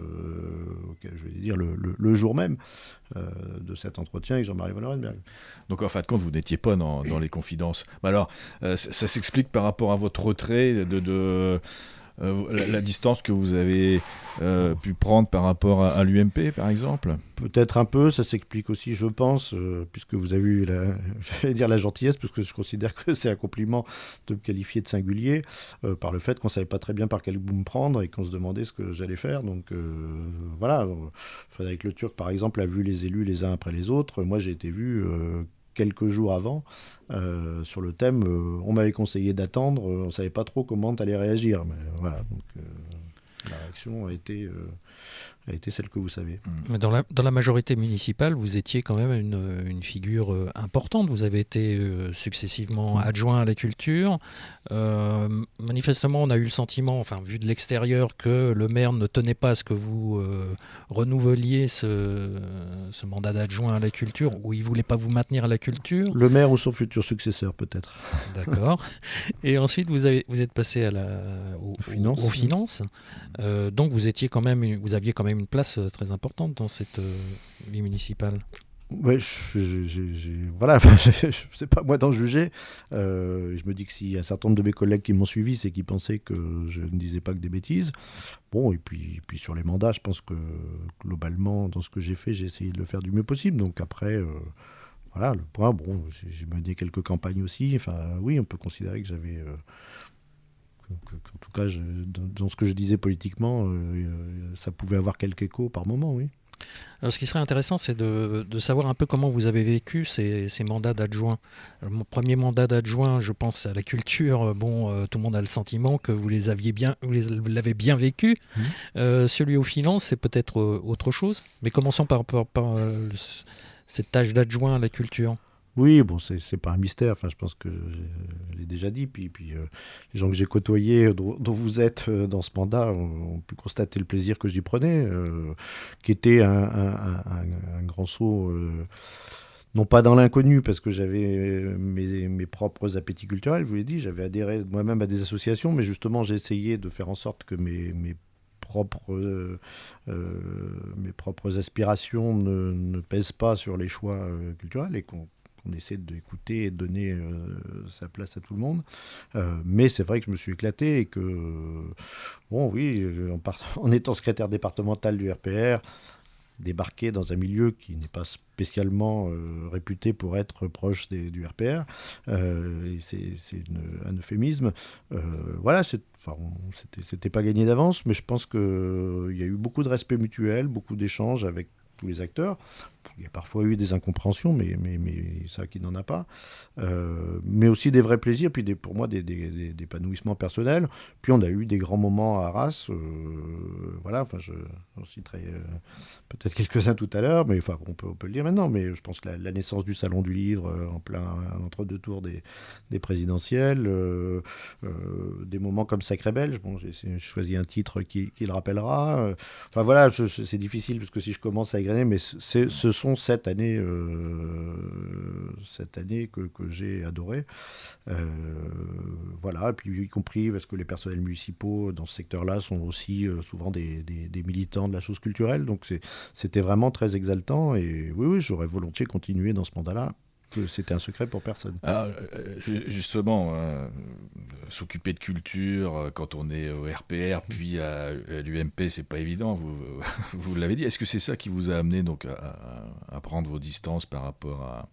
je vais dire, le, le, le jour même euh, de cet entretien avec Jean-Marie Wallenberg. Donc en fin de compte, vous n'étiez pas dans, dans les confidences. Bah alors, euh, ça, ça s'explique par rapport à votre retrait de... de... Euh, la, la distance que vous avez euh, pu prendre par rapport à, à l'U M P, par exemple ? Peut-être un peu, ça s'explique aussi, je pense, euh, puisque vous avez eu la, j'allais dire la gentillesse, parce que je considère que c'est un compliment de me qualifier de singulier, euh, par le fait qu'on ne savait pas très bien par quel bout me prendre et qu'on se demandait ce que j'allais faire. Donc euh, voilà, Frédéric Le Turc, par exemple, a vu les élus les uns après les autres. Moi, j'ai été vu... Euh, quelques jours avant, euh, sur le thème, euh, on m'avait conseillé d'attendre, euh, on ne savait pas trop comment allait réagir. Mais voilà, donc euh, la réaction a été, euh, a été celle que vous savez. Mais dans la, dans la majorité municipale, vous étiez quand même une, une figure euh, importante. Vous avez été euh, successivement adjoint à la culture. Euh, manifestement, on a eu le sentiment, enfin, vu de l'extérieur, que le maire ne tenait pas à ce que vous euh, renouveliez ce, ce mandat d'adjoint à la culture, ou il ne voulait pas vous maintenir à la culture. Le maire ou son futur successeur, peut-être. D'accord. Et ensuite, vous, avez, vous êtes passé à la, aux, finances. aux, aux finances. Euh, donc, vous, étiez quand même, vous aviez quand même une place très importante dans cette euh, vie municipale. Ouais, je, je, je, je, voilà, je, je, c'est pas moi d'en juger. Euh, je me dis que s'il y a un certain nombre de mes collègues qui m'ont suivi, c'est qu'ils pensaient que je ne disais pas que des bêtises. Bon, et puis, puis sur les mandats, je pense que globalement, dans ce que j'ai fait, j'ai essayé de le faire du mieux possible. Donc après, euh, voilà, le point, bon, j'ai, j'ai mené quelques campagnes aussi. Enfin, oui, on peut considérer que j'avais... Euh, en tout cas, je, dans, dans ce que je disais politiquement, euh, ça pouvait avoir quelque écho par moment, oui. Alors, ce qui serait intéressant, c'est de, de savoir un peu comment vous avez vécu ces, ces mandats d'adjoint. Alors, mon premier mandat d'adjoint, je pense à la culture, bon, euh, tout le monde a le sentiment que vous les aviez bien, vous, les, vous l'avez bien vécu. Mmh. Euh, celui aux finances, c'est peut-être euh, autre chose. Mais commençons par, par, par euh, cette tâche d'adjoint à la culture. Oui, bon, c'est, c'est pas un mystère, enfin, je pense que je l'ai déjà dit, puis, puis euh, les gens que j'ai côtoyés, dont, dont vous êtes euh, dans ce mandat, ont, ont pu constater le plaisir que j'y prenais, euh, qui était un, un, un, un grand saut, euh, non pas dans l'inconnu, parce que j'avais mes, mes propres appétits culturels, je vous l'ai dit, j'avais adhéré moi-même à des associations, mais justement, j'ai essayé de faire en sorte que mes... mes propres, euh, euh, mes propres aspirations ne, ne pèsent pas sur les choix euh, culturels et qu'on on essaie d'écouter et de donner euh, sa place à tout le monde. Euh, mais c'est vrai que je me suis éclaté et que, bon, oui, en, part... en étant secrétaire départemental du R P R, débarquer dans un milieu qui n'est pas spécialement euh, réputé pour être proche des, du R P R, euh, et c'est, c'est une, un euphémisme. Euh, voilà, c'est, enfin, on, c'était, c'était pas gagné d'avance, mais je pense qu'il euh, y a eu beaucoup de respect mutuel, beaucoup d'échanges avec tous les acteurs. Il y a parfois eu des incompréhensions, mais, mais, mais ça qui n'en a pas. Euh, mais aussi des vrais plaisirs, puis des, pour moi des, des, des, des épanouissements personnels. Puis on a eu des grands moments à Arras. Euh, voilà, enfin, je, j'en citerai euh, peut-être quelques-uns tout à l'heure, mais enfin, on peut, on peut le dire maintenant. Mais je pense que la, la naissance du Salon du Livre, euh, en plein entre-deux tours des, des présidentielles, euh, euh, des moments comme Sacré Belge. Bon, j'ai, j'ai choisi un titre qui, qui le rappellera. Euh, enfin voilà, je, je, c'est difficile parce que si je commence à égrener, mais c'est, ce sont cette année, euh, cette année que, que j'ai adoré. Euh, voilà, et puis y compris parce que les personnels municipaux dans ce secteur-là sont aussi euh, souvent des, des, des militants de la chose culturelle. Donc c'est, c'était vraiment très exaltant. Et oui, oui, j'aurais volontiers continué dans ce mandat-là. C'était un secret pour personne. Alors, justement, euh, s'occuper de culture euh, quand on est au R P R puis à, à l'U M P, c'est pas évident. Vous, vous l'avez dit. Est-ce que c'est ça qui vous a amené donc à, à prendre vos distances par rapport à,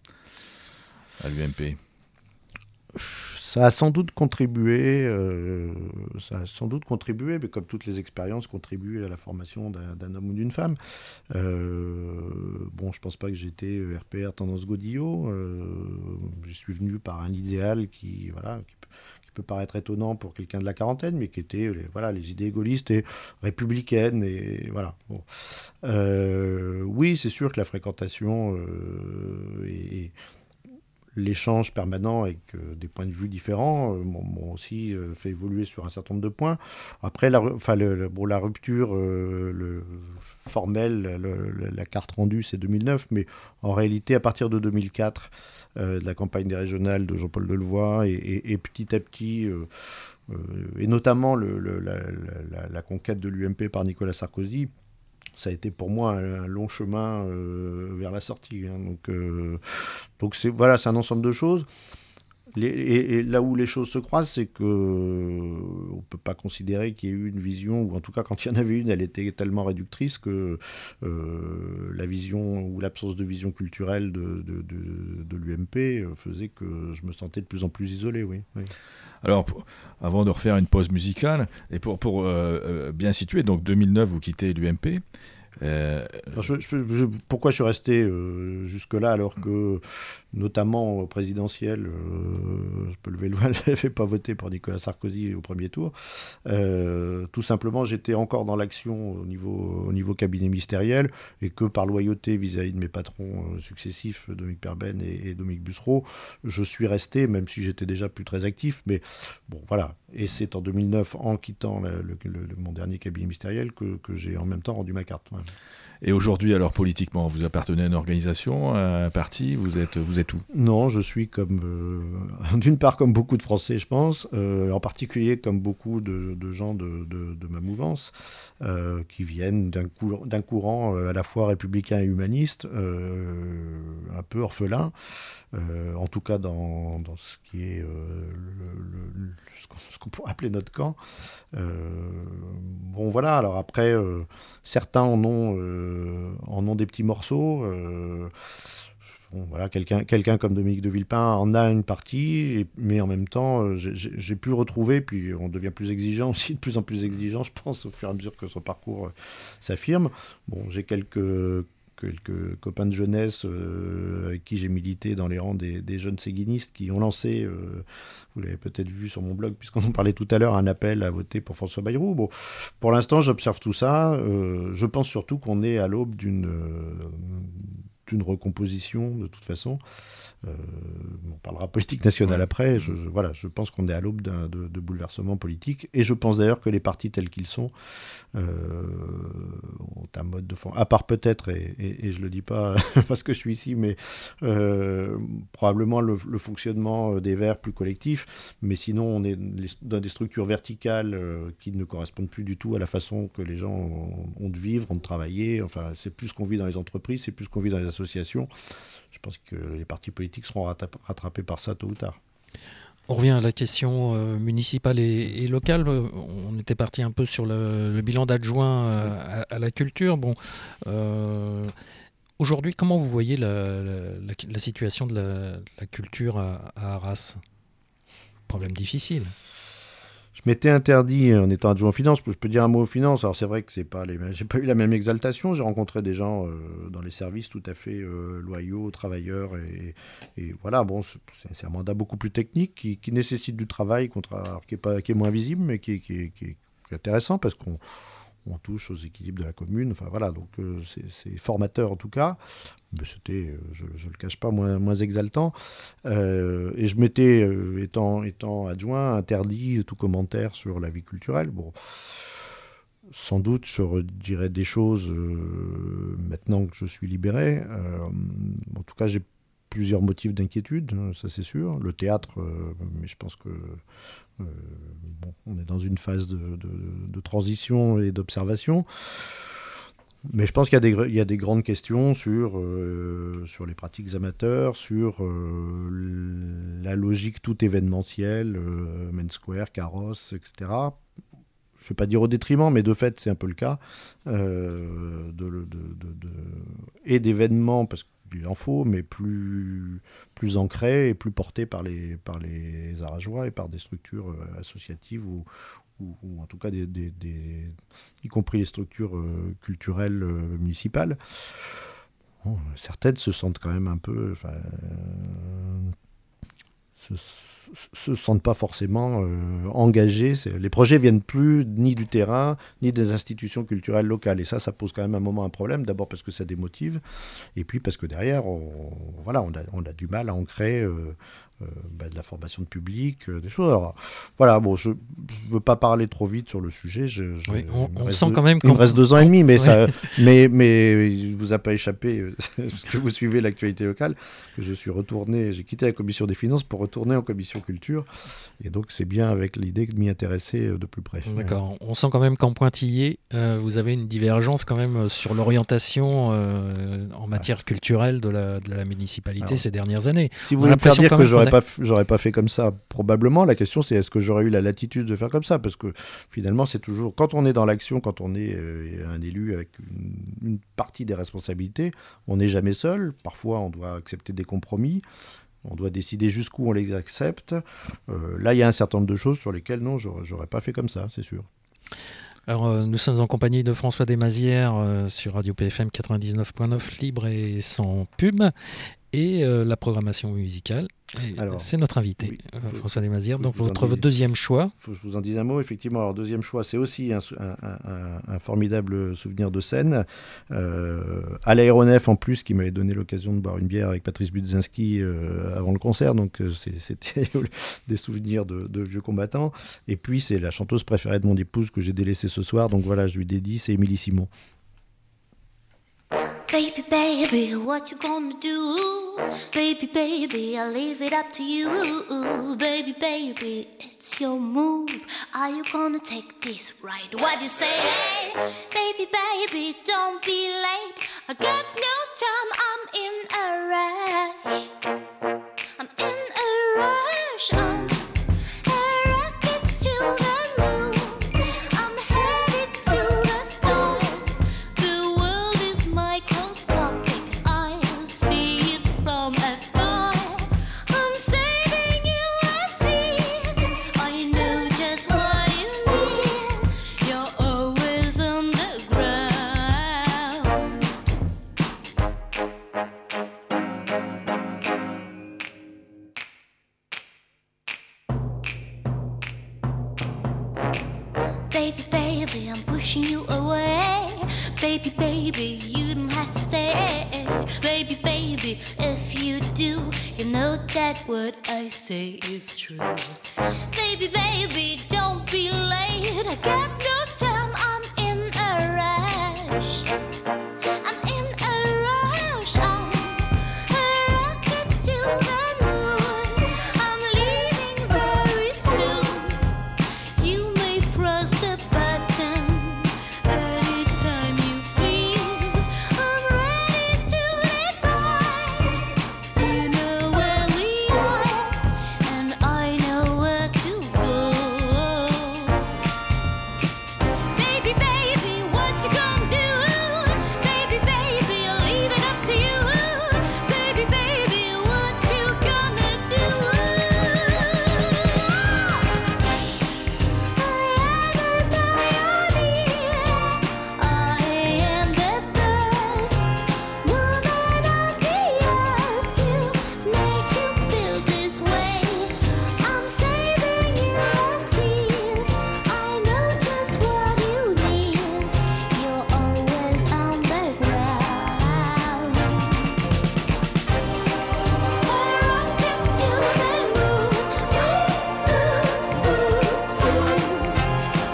à l'U M P ? Ça a sans doute contribué, euh, ça a sans doute contribué, mais comme toutes les expériences contribuent à la formation d'un, d'un homme ou d'une femme. Euh, bon, je pense pas que j'étais R P R tendance Godillot. Euh, je suis venu par un idéal qui, voilà, qui, qui peut paraître étonnant pour quelqu'un de la quarantaine, mais qui était, les, voilà, les idées gaullistes et républicaines et voilà. Bon. Euh, oui, c'est sûr que la fréquentation euh, est l'échange permanent avec euh, des points de vue différents euh, m'ont, m'ont aussi euh, fait évoluer sur un certain nombre de points. Après, la, enfin, le, le, bon, la rupture euh, le, formelle, le, le, la carte rendue, c'est deux mille neuf, mais en réalité, à partir de deux mille quatre, euh, de la campagne des régionales de Jean-Paul Delevoye, et, et, et petit à petit, euh, euh, et notamment le, le, la, la, la conquête de l'U M P par Nicolas Sarkozy, ça a été pour moi un, un long chemin euh, vers la sortie. Hein. Donc, euh, donc c'est, voilà, c'est un ensemble de choses. Les, et, et là où les choses se croisent, c'est qu'on ne peut pas considérer qu'il y ait eu une vision, ou en tout cas quand il y en avait une, elle était tellement réductrice que euh, la vision ou l'absence de vision culturelle de, de, de, de l'U M P faisait que je me sentais de plus en plus isolé. Oui, oui. Alors, pour, avant de refaire une pause musicale, et pour, pour euh, bien situer, donc deux mille neuf, vous quittez l'U M P. Euh... Alors je, je, je, pourquoi je suis resté euh, jusque-là alors que, notamment au présidentiel, euh, je peux lever le voile, je n'avais pas voté pour Nicolas Sarkozy au premier tour. Euh, tout simplement, j'étais encore dans l'action au niveau, au niveau cabinet ministériel et que par loyauté vis-à-vis de mes patrons euh, successifs, Dominique Perben et, et Dominique Bussereau, je suis resté, même si j'étais déjà plus très actif. Mais bon, voilà. Et c'est en deux mille neuf, en quittant la, le, le, le, mon dernier cabinet ministériel, que, que j'ai en même temps rendu ma carte. Ouais. Et aujourd'hui, alors politiquement, vous appartenez à une organisation, à un parti, vous êtes, vous êtes où ? Non, je suis comme, euh, d'une part comme beaucoup de Français, je pense, euh, en particulier comme beaucoup de, de gens de, de, de ma mouvance, euh, qui viennent d'un, cou- d'un courant euh, à la fois républicain et humaniste, euh, un peu orphelin, euh, en tout cas dans, dans ce qui est euh, le, le, ce, qu'on, ce qu'on pourrait appeler notre camp. Euh, bon voilà, alors après, euh, certains en ont... Euh, en ont des petits morceaux. Euh, bon, voilà, quelqu'un, quelqu'un comme Dominique de Villepin en a une partie, et, mais en même temps, j'ai, j'ai pu retrouver, puis on devient plus exigeant aussi, de plus en plus exigeant, je pense, au fur et à mesure que son parcours euh, s'affirme. Bon, j'ai quelques... quelques copains de jeunesse euh, avec qui j'ai milité dans les rangs des, des jeunes séguinistes qui ont lancé, euh, vous l'avez peut-être vu sur mon blog, puisqu'on en parlait tout à l'heure, un appel à voter pour François Bayrou. Bon, pour l'instant, j'observe tout ça. Euh, je pense surtout qu'on est à l'aube d'une, euh, une recomposition de toute façon. Euh, on parlera politique nationale ouais. après. Je, je, voilà, je pense qu'on est à l'aube d'un, de, de bouleversements politiques. Et je pense d'ailleurs que les partis tels qu'ils sont euh, ont un mode de fond. À part peut-être, et, et, et je ne le dis pas parce que je suis ici, mais euh, probablement le, le fonctionnement des Verts plus collectif. Mais sinon, on est dans des structures verticales euh, qui ne correspondent plus du tout à la façon que les gens ont, ont de vivre, ont de travailler. Enfin, c'est plus ce qu'on vit dans les entreprises, c'est plus ce qu'on vit dans les associations. Je pense que les partis politiques seront rattrapés par ça tôt ou tard. On revient à la question euh, municipale et, et locale. On était parti un peu sur le, le bilan d'adjoint à, à, à la culture. Bon, euh, aujourd'hui, comment vous voyez la, la, la, la situation de la, de la culture à, à Arras ? Problème difficile. Je m'étais interdit en étant adjoint aux finances. Je peux dire un mot aux finances. Alors c'est vrai que c'est pas les, j'ai pas eu la même exaltation. J'ai rencontré des gens euh, dans les services tout à fait euh, loyaux, travailleurs et, et voilà. Bon, c'est, c'est un mandat beaucoup plus technique qui, qui nécessite du travail, alors, qui est pas, qui est moins visible, mais qui, qui, qui, qui est intéressant parce qu'on on touche aux équilibres de la commune. Enfin voilà, donc euh, c'est, c'est formateur en tout cas. Mais c'était, euh, je ne le cache pas, moins, moins exaltant. Euh, et je m'étais, euh, étant, étant adjoint, interdit tout commentaire sur la vie culturelle. Bon, sans doute, je redirais des choses euh, maintenant que je suis libéré. Euh, en tout cas, j'ai plusieurs motifs d'inquiétude, ça c'est sûr. Le théâtre, euh, mais je pense que euh, bon, on est dans une phase de, de, de transition et d'observation. Mais je pense qu'il y a des, il y a des grandes questions sur, euh, sur les pratiques amateurs, sur euh, la logique tout événementielle, euh, Main Square, Carrosse, et cetera. Je ne vais pas dire au détriment, mais de fait, c'est un peu le cas. Euh, de, de, de, de, et d'événements, parce qu'il en faut, mais plus, plus ancrés et plus portés par les, par les Arageois et par des structures associatives ou, ou, ou en tout cas des, des, des, y compris les structures euh, culturelles euh, municipales. Bon, certaines se sentent quand même un peu... Enfin, euh, se, se sentent pas forcément euh, engagés. C'est, les projets viennent plus ni du terrain, ni des institutions culturelles locales. Et ça, ça pose quand même un moment un problème. D'abord parce que ça démotive, et puis parce que derrière, on, voilà, on, a, on a du mal à ancrer euh, euh, bah, de la formation de public, euh, des choses. Alors, voilà, bon, je ne veux pas parler trop vite sur le sujet. Je, je, oui, on, on sent deux, quand même... Il me reste deux ans et demi, mais, ouais. ça, mais, mais il ne vous a pas échappé, parce que vous suivez l'actualité locale, que je suis retourné, j'ai quitté la commission des finances pour retourner en commission culture, et donc c'est bien avec l'idée de m'y intéresser de plus près. D'accord, on sent quand même qu'en Pointillé, euh, vous avez une divergence quand même sur l'orientation euh, en matière ah. culturelle de la, de la municipalité Alors, ces dernières années. Si vous voulez me faire dire que j'aurais, a... pas, j'aurais pas fait comme ça, probablement, la question c'est est-ce que j'aurais eu la latitude de faire comme ça, parce que finalement c'est toujours, quand on est dans l'action, quand on est euh, un élu avec une, une partie des responsabilités, on n'est jamais seul, parfois on doit accepter des compromis. On doit décider jusqu'où on les accepte. Euh, là, il y a un certain nombre de choses sur lesquelles, non, j'aurais, j'aurais pas fait comme ça, c'est sûr. Alors, euh, nous sommes en compagnie de François Desmazières euh, sur Radio P F M quatre-vingt-dix-neuf point neuf, libre et sans pub, et euh, la programmation musicale. Et Alors, c'est notre invité, oui, euh, faut, François Desmazières. Donc, votre dise, deuxième choix. Il faut que je vous en dise un mot, effectivement. Alors, deuxième choix, c'est aussi un, un, un, un formidable souvenir de scène. Euh, à l'aéronef, en plus, qui m'avait donné l'occasion de boire une bière avec Patrice Budzinski euh, avant le concert. Donc, euh, c'est, c'était des souvenirs de, de vieux combattants. Et puis, c'est la chanteuse préférée de mon épouse que j'ai délaissée ce soir. Donc, voilà, je lui dédie, c'est Émilie Simon. Baby, baby, what you gonna do? Baby, baby, I'll leave it up to you. Baby, baby, it's your move. Are you gonna take this right? What you say? Baby, baby, don't be late. I got no time, I'm in a rush. I'm in a rush, I'm a rocket to the moon. I'm headed to the stars. The world is microscopic, I see it from afar. I'm saving you, I see it. I know just what you need. You're always on the ground. Baby, baby, I'm pushing you away. Baby, baby, you don't have to stay. Baby, baby, if you do, you know that what I say is true. Baby, baby, don't be late. I got no time, I'm in a rush. I'm in a rush. I'm a rocket to the moon. I'm leaving very soon. You may press the button anytime you please. I'm ready to depart. You know where we are, and I know where to go. Baby, baby, what you gonna do? Baby, baby, I'll leave it up to you. Baby, baby, what you gonna do? I am the first woman on the earth to make you feel this way. I'm saving you a seat. I know just what you need. You're always on the ground. A rocket to the moon. Ooh, ooh, ooh, ooh.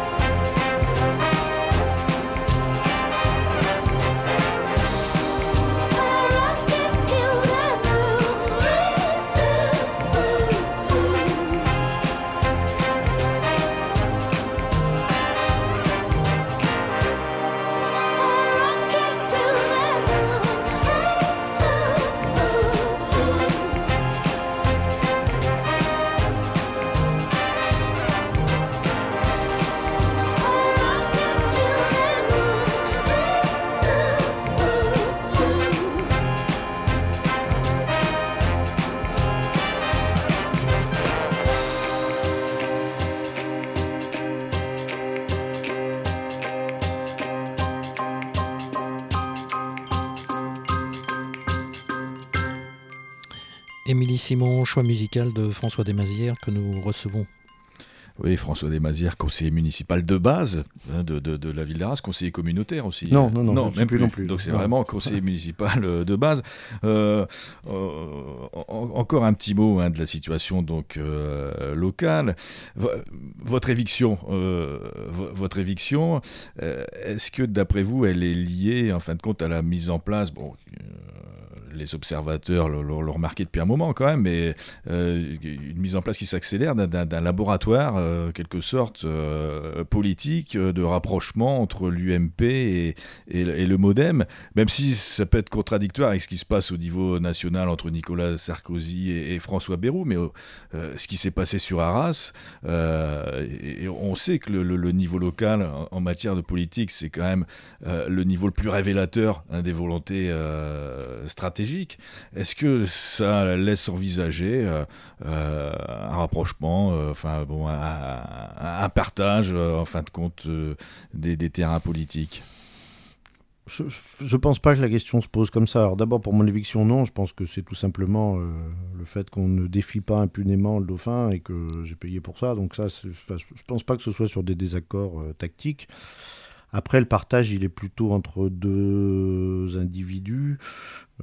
A rocket to the moon. A rocket to Émilie Simon, choix musical de François Desmazières que nous recevons. Oui, François Desmazières, conseiller municipal de base hein, de, de, de la ville d'Arras, conseiller communautaire aussi. Non, non, non, non je ne suis même plus plus non plus. Donc c'est Non. vraiment conseiller municipal euh, de base. Euh, euh, en- encore un petit mot hein, de la situation donc euh, locale. V- votre éviction, euh, v- votre éviction, euh, est-ce que d'après vous, elle est liée en fin de compte à la mise en place, bon. Euh, les observateurs l'ont, l'ont remarqué depuis un moment quand même, mais euh, une mise en place qui s'accélère d'un, d'un, d'un laboratoire, euh, quelque sorte, euh, politique, euh, de rapprochement entre l'U M P et, et, et le MoDem, même si ça peut être contradictoire avec ce qui se passe au niveau national entre Nicolas Sarkozy et, et François Bayrou, mais euh, ce qui s'est passé sur Arras, euh, et, et on sait que le, le, le niveau local en, en matière de politique, c'est quand même euh, le niveau le plus révélateur hein, des volontés euh, stratégiques. Est-ce que ça laisse envisager euh, euh, un rapprochement, euh, enfin bon, un, un, un partage, euh, en fin de compte, euh, des, des terrains politiques ? Je ne pense pas que la question se pose comme ça. Alors d'abord, pour mon éviction, non. Je pense que c'est tout simplement euh, le fait qu'on ne défie pas impunément le dauphin et que j'ai payé pour ça. Donc ça, c'est, enfin, je ne pense pas que ce soit sur des désaccords euh, tactiques. Après, le partage, il est plutôt entre deux individus. Euh,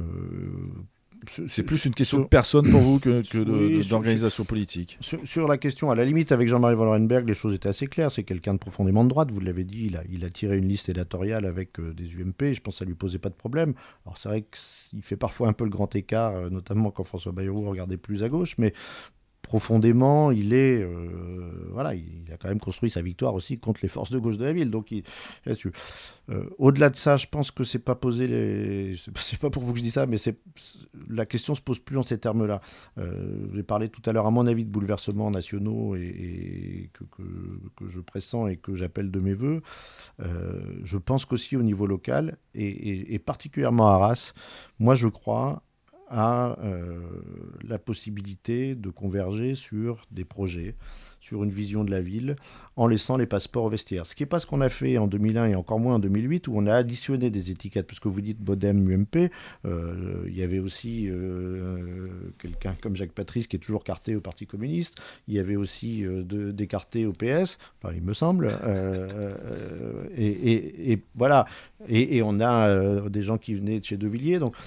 c'est, c'est plus une question sur... de personne pour vous que, que de, oui, de, d'organisation sur, politique. Sur, sur la question, à la limite, avec Jean-Marie Van Renberg, les choses étaient assez claires. C'est quelqu'un de profondément de droite, vous l'avez dit. Il a, il a tiré une liste éditoriale avec euh, des U M P. Je pense que ça ne lui posait pas de problème. Alors c'est vrai qu'il fait parfois un peu le grand écart, euh, notamment quand François Bayrou regardait plus à gauche, mais profondément, il est, euh, voilà, il a quand même construit sa victoire aussi contre les forces de gauche de la ville. Donc, il, là-dessus. Euh, au-delà de ça, je pense que c'est pas posé les, c'est pas, c'est pas pour vous que je dis ça, mais c'est, la question se pose plus en ces termes-là. Euh, j'ai parlé tout à l'heure, à mon avis, de bouleversements nationaux et, et que, que, que je pressens et que j'appelle de mes voeux. Euh, je pense qu'aussi au niveau local et, et, et particulièrement à Arras, moi, je crois à euh, la possibilité de converger sur des projets, sur une vision de la ville, en laissant les passeports au vestiaire. Ce qui n'est pas ce qu'on a fait en deux mille un et encore moins en deux mille huit, où on a additionné des étiquettes, parce que vous dites Bodem, U M P, euh, il y avait aussi euh, quelqu'un comme Jacques Patrice qui est toujours carté au Parti communiste, il y avait aussi euh, de, des cartés au P S, enfin il me semble, euh, euh, et, et, et voilà, et, et on a euh, des gens qui venaient de chez De Villiers, donc...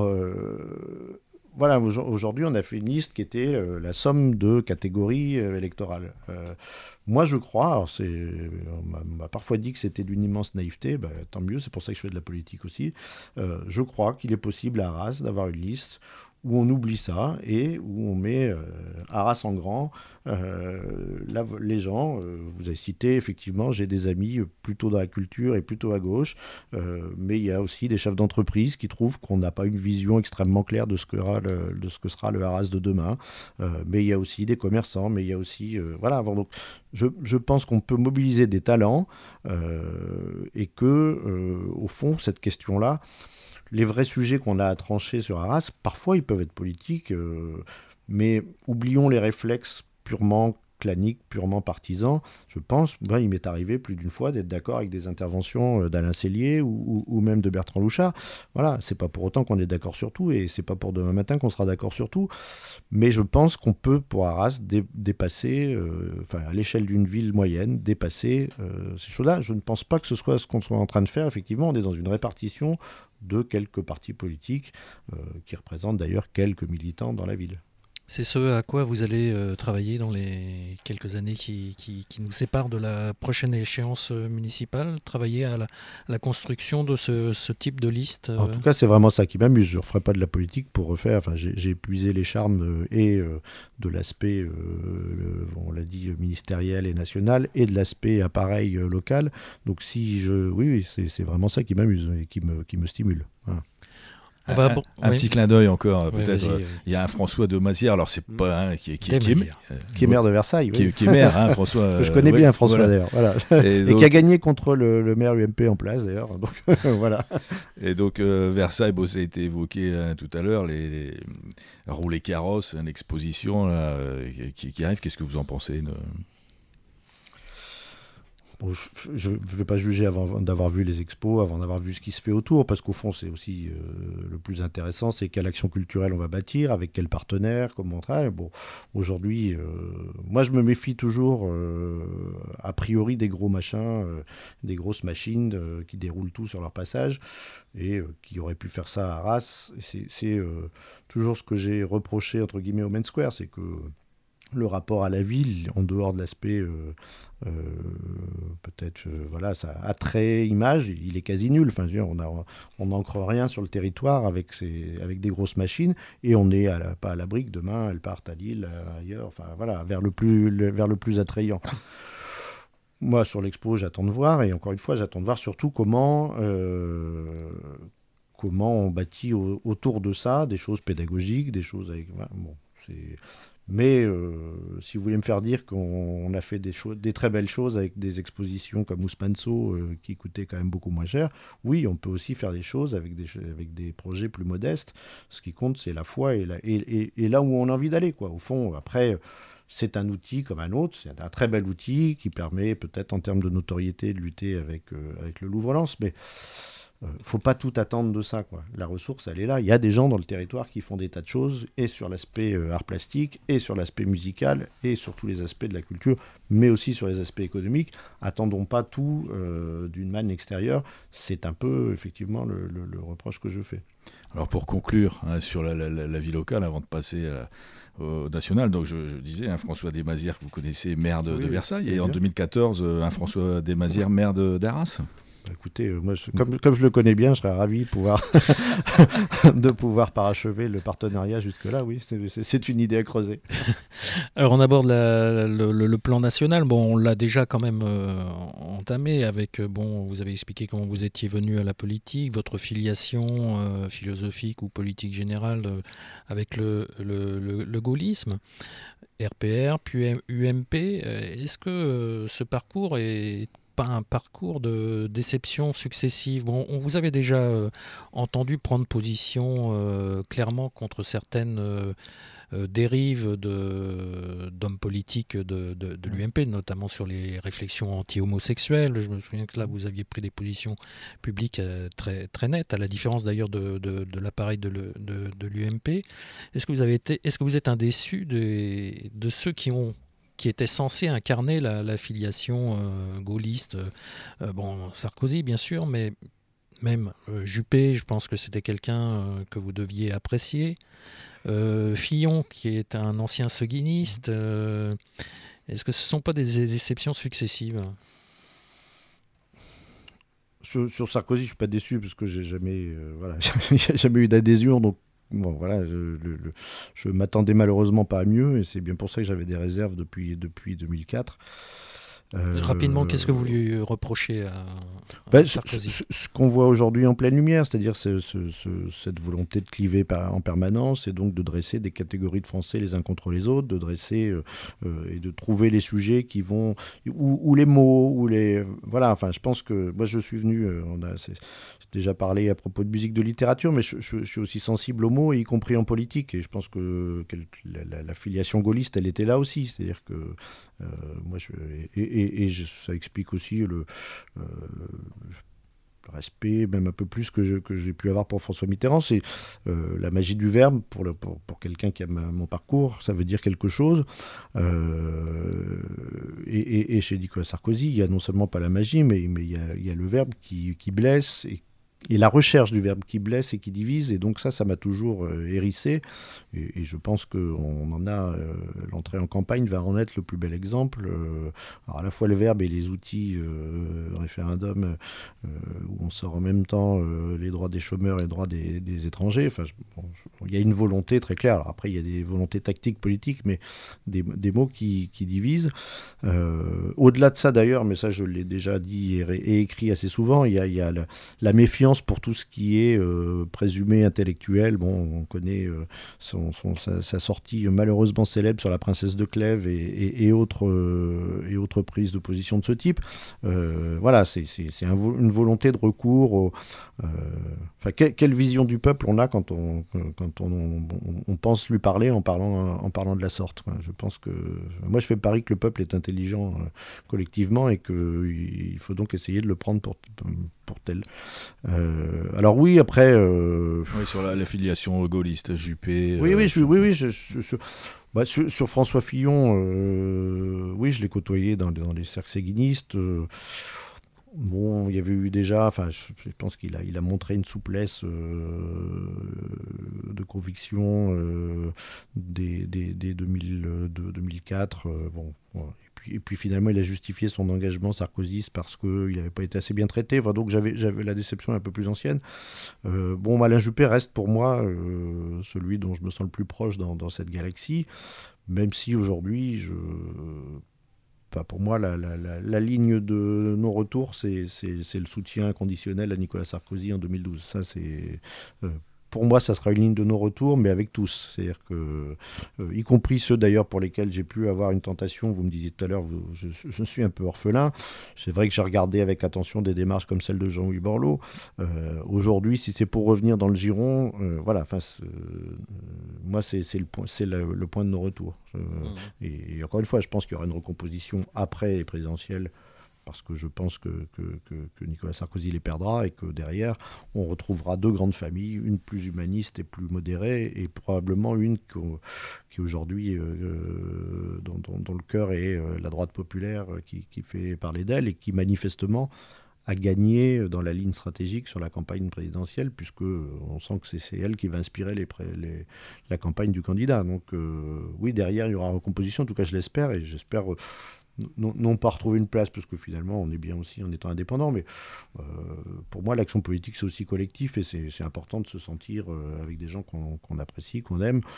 Euh, Voilà, aujourd'hui, on a fait une liste qui était euh, la somme de catégories euh, électorales. Euh, moi, je crois, alors c'est, on m'a, on m'a parfois dit que c'était d'une immense naïveté, bah, tant mieux, c'est pour ça que je fais de la politique aussi. Euh, je crois qu'il est possible à Arras d'avoir une liste où on oublie ça et où on met euh, Arras en grand. Euh, là, les gens, euh, vous avez cité, effectivement, j'ai des amis plutôt dans la culture et plutôt à gauche, euh, mais il y a aussi des chefs d'entreprise qui trouvent qu'on n'a pas une vision extrêmement claire de ce que, le, de ce que sera le Arras de demain. Euh, mais il y a aussi des commerçants, mais il y a aussi... Euh, voilà, donc je, je pense qu'on peut mobiliser des talents euh, et que, euh, au fond, cette question-là, les vrais sujets qu'on a à trancher sur Arras, parfois ils peuvent être politiques, euh, mais oublions les réflexes purement claniques, purement partisans. Je pense, ben, il m'est arrivé plus d'une fois d'être d'accord avec des interventions d'Alain Sellier ou, ou, ou même de Bertrand Louchard. Voilà, c'est pas pour autant qu'on est d'accord sur tout et c'est pas pour demain matin qu'on sera d'accord sur tout. Mais je pense qu'on peut, pour Arras, dé- dépasser, euh, enfin, à l'échelle d'une ville moyenne, dépasser euh, ces choses-là. Je ne pense pas que ce soit ce qu'on soit en train de faire. Effectivement, on est dans une répartition de quelques partis politiques euh, qui représentent d'ailleurs quelques militants dans la ville. C'est ce à quoi vous allez euh, travailler dans les quelques années qui, qui, qui nous séparent de la prochaine échéance municipale, travailler à la, à la construction de ce, ce type de liste euh... En tout cas, c'est vraiment ça qui m'amuse. Je ne referai pas de la politique pour refaire. Enfin, j'ai, j'ai épuisé les charmes euh, et euh, de l'aspect, euh, le, on l'a dit, ministériel et national, et de l'aspect appareil euh, local. Donc, si je, oui, oui c'est, c'est vraiment ça qui m'amuse et qui me, qui me stimule. Voilà. Un, va... un, un oui. petit clin d'œil encore, oui, peut-être. Euh, il y a un François de Mazières, alors c'est pas hein, qui, qui, qui, qui, est, euh, qui est maire de Versailles, qui, oui. qui est maire, hein, François. que je connais euh, bien, ouais, François voilà. d'ailleurs, voilà. Et, et donc... qui a gagné contre le, le maire U M P en place d'ailleurs. Donc voilà. Et donc euh, Versailles, bon, ça a été évoqué hein, tout à l'heure, les, les rouler carrosse, une exposition là, qui, qui arrive. Qu'est-ce que vous en pensez ne... Bon, je ne vais pas juger avant d'avoir vu les expos, avant d'avoir vu ce qui se fait autour, parce qu'au fond, c'est aussi euh, le plus intéressant, c'est quelle action culturelle on va bâtir, avec quels partenaires, comment on travaille. Bon, aujourd'hui, euh, moi, je me méfie toujours, euh, a priori, des gros machins, euh, des grosses machines euh, qui déroulent tout sur leur passage, et euh, qui auraient pu faire ça à Arras. C'est, c'est euh, toujours ce que j'ai reproché, entre guillemets, au Main Square, c'est que le rapport à la ville, en dehors de l'aspect euh, euh, peut-être euh, voilà, ça attrait image, il est quasi nul. Enfin, on on n'ancre rien sur le territoire avec ces, avec des grosses machines et on n'est à la, pas à l'abri que demain elles partent à Lille, ailleurs, enfin voilà, vers le plus le, vers le plus attrayant. Moi, sur l'expo, j'attends de voir et encore une fois, j'attends de voir surtout comment euh, comment on bâtit au, autour de ça des choses pédagogiques, des choses avec voilà, bon, c'est Mais euh, si vous voulez me faire dire qu'on a fait des, cho- des très belles choses avec des expositions comme Ouspanso euh, qui coûtaient quand même beaucoup moins cher, oui, on peut aussi faire des choses avec des, avec des projets plus modestes. Ce qui compte, c'est la foi et, la, et, et, et là où on a envie d'aller, quoi. Au fond, après, c'est un outil comme un autre. C'est un très bel outil qui permet peut-être en termes de notoriété de lutter avec, euh, avec le Louvre-Lens, mais... Il ne faut pas tout attendre de ça, quoi. La ressource, elle est là. Il y a des gens dans le territoire qui font des tas de choses, et sur l'aspect euh, art plastique, et sur l'aspect musical, et sur tous les aspects de la culture, mais aussi sur les aspects économiques. Attendons pas tout euh, d'une manne extérieure. C'est un peu, effectivement, le, le, le reproche que je fais. Alors pour conclure hein, sur la, la, la vie locale, avant de passer à, au national, donc je, je disais, hein, François Desmazières, que vous connaissez, maire de, oui, de Versailles, et en deux mille quatorze, un François Desmazières, maire de, d'Arras. Écoutez, euh, moi, je, comme, comme je le connais bien, je serais ravi de pouvoir, de pouvoir parachever le partenariat jusque-là. Oui, c'est, c'est, c'est une idée à creuser. Alors, on aborde la, le, le, le plan national. Bon, on l'a déjà quand même euh, entamé avec, bon, vous avez expliqué comment vous étiez venu à la politique, votre filiation euh, philosophique ou politique générale euh, avec le, le, le, le gaullisme, R P R, puis U M P. Est-ce que euh, ce parcours est pas un parcours de déception successive. Bon, on vous avait déjà euh, entendu prendre position euh, clairement contre certaines euh, euh, dérives de, d'hommes politiques de, de, de l'U M P, notamment sur les réflexions anti-homosexuelles. Je me souviens que là, vous aviez pris des positions publiques euh, très, très nettes, à la différence d'ailleurs de, de, de l'appareil de, le, de, de l'U M P. Est-ce que vous avez été, est-ce que vous êtes un déçu de, de ceux qui ont qui était censé incarner la, la filiation euh, gaulliste. Euh, bon, Sarkozy, bien sûr, mais même euh, Juppé, je pense que c'était quelqu'un euh, que vous deviez apprécier. Euh, Fillon, qui est un ancien seguiniste. Euh, est-ce que ce ne sont pas des déceptions successives ? Sur, sur Sarkozy, je ne suis pas déçu parce que j'ai jamais, euh, voilà, j'ai jamais eu d'adhésion, donc bon, voilà, je, le, le, je m'attendais malheureusement pas à mieux, et c'est bien pour ça que j'avais des réserves depuis, depuis deux mille quatre. Euh, Rapidement, qu'est-ce que vous lui reprochez à, à ben, Sarkozy ? Ce, ce, ce qu'on voit aujourd'hui en pleine lumière, c'est-à-dire ce, ce, ce, cette volonté de cliver par, en permanence, et donc de dresser des catégories de Français les uns contre les autres, de dresser euh, euh, et de trouver les sujets qui vont, ou, ou les mots, ou les, voilà. Enfin, je pense que moi je suis venu, euh, on a, c'est, j'ai déjà parlé à propos de musique, de littérature, mais je, je, je suis aussi sensible aux mots, y compris en politique, et je pense que, que la, la, la filiation gaulliste, elle était là aussi, c'est-à-dire que euh, moi je et, et Et, et je, ça explique aussi le, euh, le respect, même un peu plus que, je, que j'ai pu avoir pour François Mitterrand. C'est euh, la magie du verbe pour, le, pour, pour quelqu'un qui a ma, mon parcours, ça veut dire quelque chose. Euh, et, et, et chez Nicolas Sarkozy, il y a non seulement pas la magie, mais, mais il, y a, il y a le verbe qui, qui blesse et Et la recherche du verbe qui blesse et qui divise, et donc ça, ça m'a toujours euh, hérissé, et, et je pense qu'on en a, euh, l'entrée en campagne va en être le plus bel exemple, euh, alors à la fois le verbe et les outils euh, référendum, euh, où on sort en même temps euh, les droits des chômeurs et les droits des, des étrangers, enfin, je, bon, je, il y a une volonté très claire, alors après il y a des volontés tactiques, politiques, mais des, des mots qui, qui divisent, euh, au-delà de ça d'ailleurs, mais ça je l'ai déjà dit et, et écrit assez souvent, il y a, il y a la, la méfiance pour tout ce qui est euh, présumé intellectuel. Bon, on connaît euh, son, son, sa, sa sortie malheureusement célèbre sur la princesse de Clèves et, et, et, autres, euh, et autres prises de position de ce type. Euh, voilà, c'est, c'est, c'est un vo- une volonté de recours. Au, euh, enfin, que, quelle vision du peuple on a quand on, quand on, on, on pense lui parler en parlant, en parlant de la sorte. Je pense que moi, je fais le pari que le peuple est intelligent euh, collectivement et qu'il faut donc essayer de le prendre pour, pour tel. Euh, alors oui, après... Euh... Oui, sur la, l'affiliation gaulliste, Juppé... Oui, euh... oui, je, oui, oui je, je, je, bah, sur, sur François Fillon, euh, oui, je l'ai côtoyé dans, dans les cercles séguinistes. Euh, bon, il y avait eu déjà... Enfin, je, je pense qu'il a, il a montré une souplesse euh, de conviction euh, dès, dès, dès deux mille deux, deux mille quatre. Euh, bon, voilà. Et puis finalement, il a justifié son engagement sarkozyste parce qu'il n'avait pas été assez bien traité. Enfin, donc j'avais, j'avais la déception un peu plus ancienne. Euh, bon, Alain Juppé reste pour moi euh, celui dont je me sens le plus proche dans, dans cette galaxie, même si aujourd'hui, je... enfin, pour moi, la, la, la, la ligne de non-retour, c'est, c'est, c'est le soutien inconditionnel à Nicolas Sarkozy en deux mille douze. Ça, c'est... Euh, Pour moi, ça sera une ligne de non-retour, mais avec tous. C'est-à-dire que, euh, y compris ceux d'ailleurs pour lesquels j'ai pu avoir une tentation, vous me disiez tout à l'heure, vous, je, je suis un peu orphelin. C'est vrai que j'ai regardé avec attention des démarches comme celle de Jean-Louis Borloo. Euh, aujourd'hui, si c'est pour revenir dans le giron, euh, voilà, enfin, euh, moi, c'est, c'est, le, point, c'est le, le point de non-retour. Euh, mmh. et, et encore une fois, je pense qu'il y aura une recomposition après les présidentielles, parce que je pense que, que, que, que Nicolas Sarkozy les perdra et que derrière, on retrouvera deux grandes familles, une plus humaniste et plus modérée, et probablement une qui, qui aujourd'hui, euh, dont, dont, dont le cœur est euh, la droite populaire qui, qui fait parler d'elle et qui manifestement a gagné dans la ligne stratégique sur la campagne présidentielle, puisque on sent que c'est, c'est elle qui va inspirer les, les, la campagne du candidat. Donc euh, oui, derrière, il y aura recomposition, en tout cas je l'espère, et j'espère... Euh, Non, non pas retrouver une place, parce que finalement on est bien aussi en étant indépendant, mais euh, pour moi l'action politique c'est aussi collectif, et c'est, c'est important de se sentir euh, avec des gens qu'on, qu'on apprécie, qu'on aime.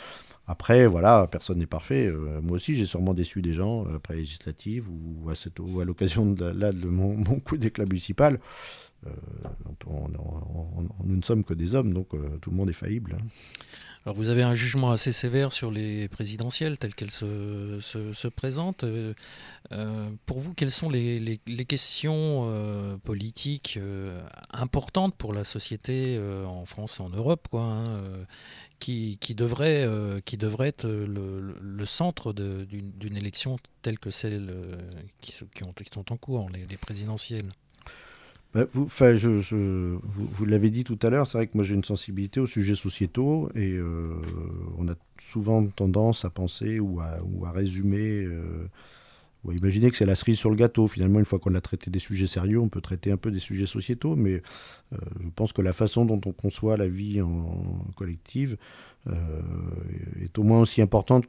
Après, voilà, personne n'est parfait. Euh, moi aussi, j'ai sûrement déçu des gens euh, après les législatives ou à, cette, ou à l'occasion de, là, de mon, mon coup d'éclat municipal. Euh, on, on, on, on, nous ne sommes que des hommes, donc euh, tout le monde est faillible. Hein. Alors vous avez un jugement assez sévère sur les présidentielles telles qu'elles se, se, se présentent. Euh, euh, pour vous, quelles sont les, les, les questions euh, politiques euh, importantes pour la société euh, en France et en Europe, quoi, hein, euh, qui, qui, devraient, euh, qui devraient être le, le centre de, d'une, d'une élection telle que celle euh, qui, qui, ont, qui sont en cours, les, les présidentielles? Bah, vous, je, je, vous, vous l'avez dit tout à l'heure, c'est vrai que moi j'ai une sensibilité aux sujets sociétaux et euh, on a souvent tendance à penser ou à, ou à résumer euh, ou à imaginer que c'est la cerise sur le gâteau. Finalement, une fois qu'on a traité des sujets sérieux, on peut traiter un peu des sujets sociétaux, mais euh, je pense que la façon dont on conçoit la vie en, en collective euh, est au moins aussi importante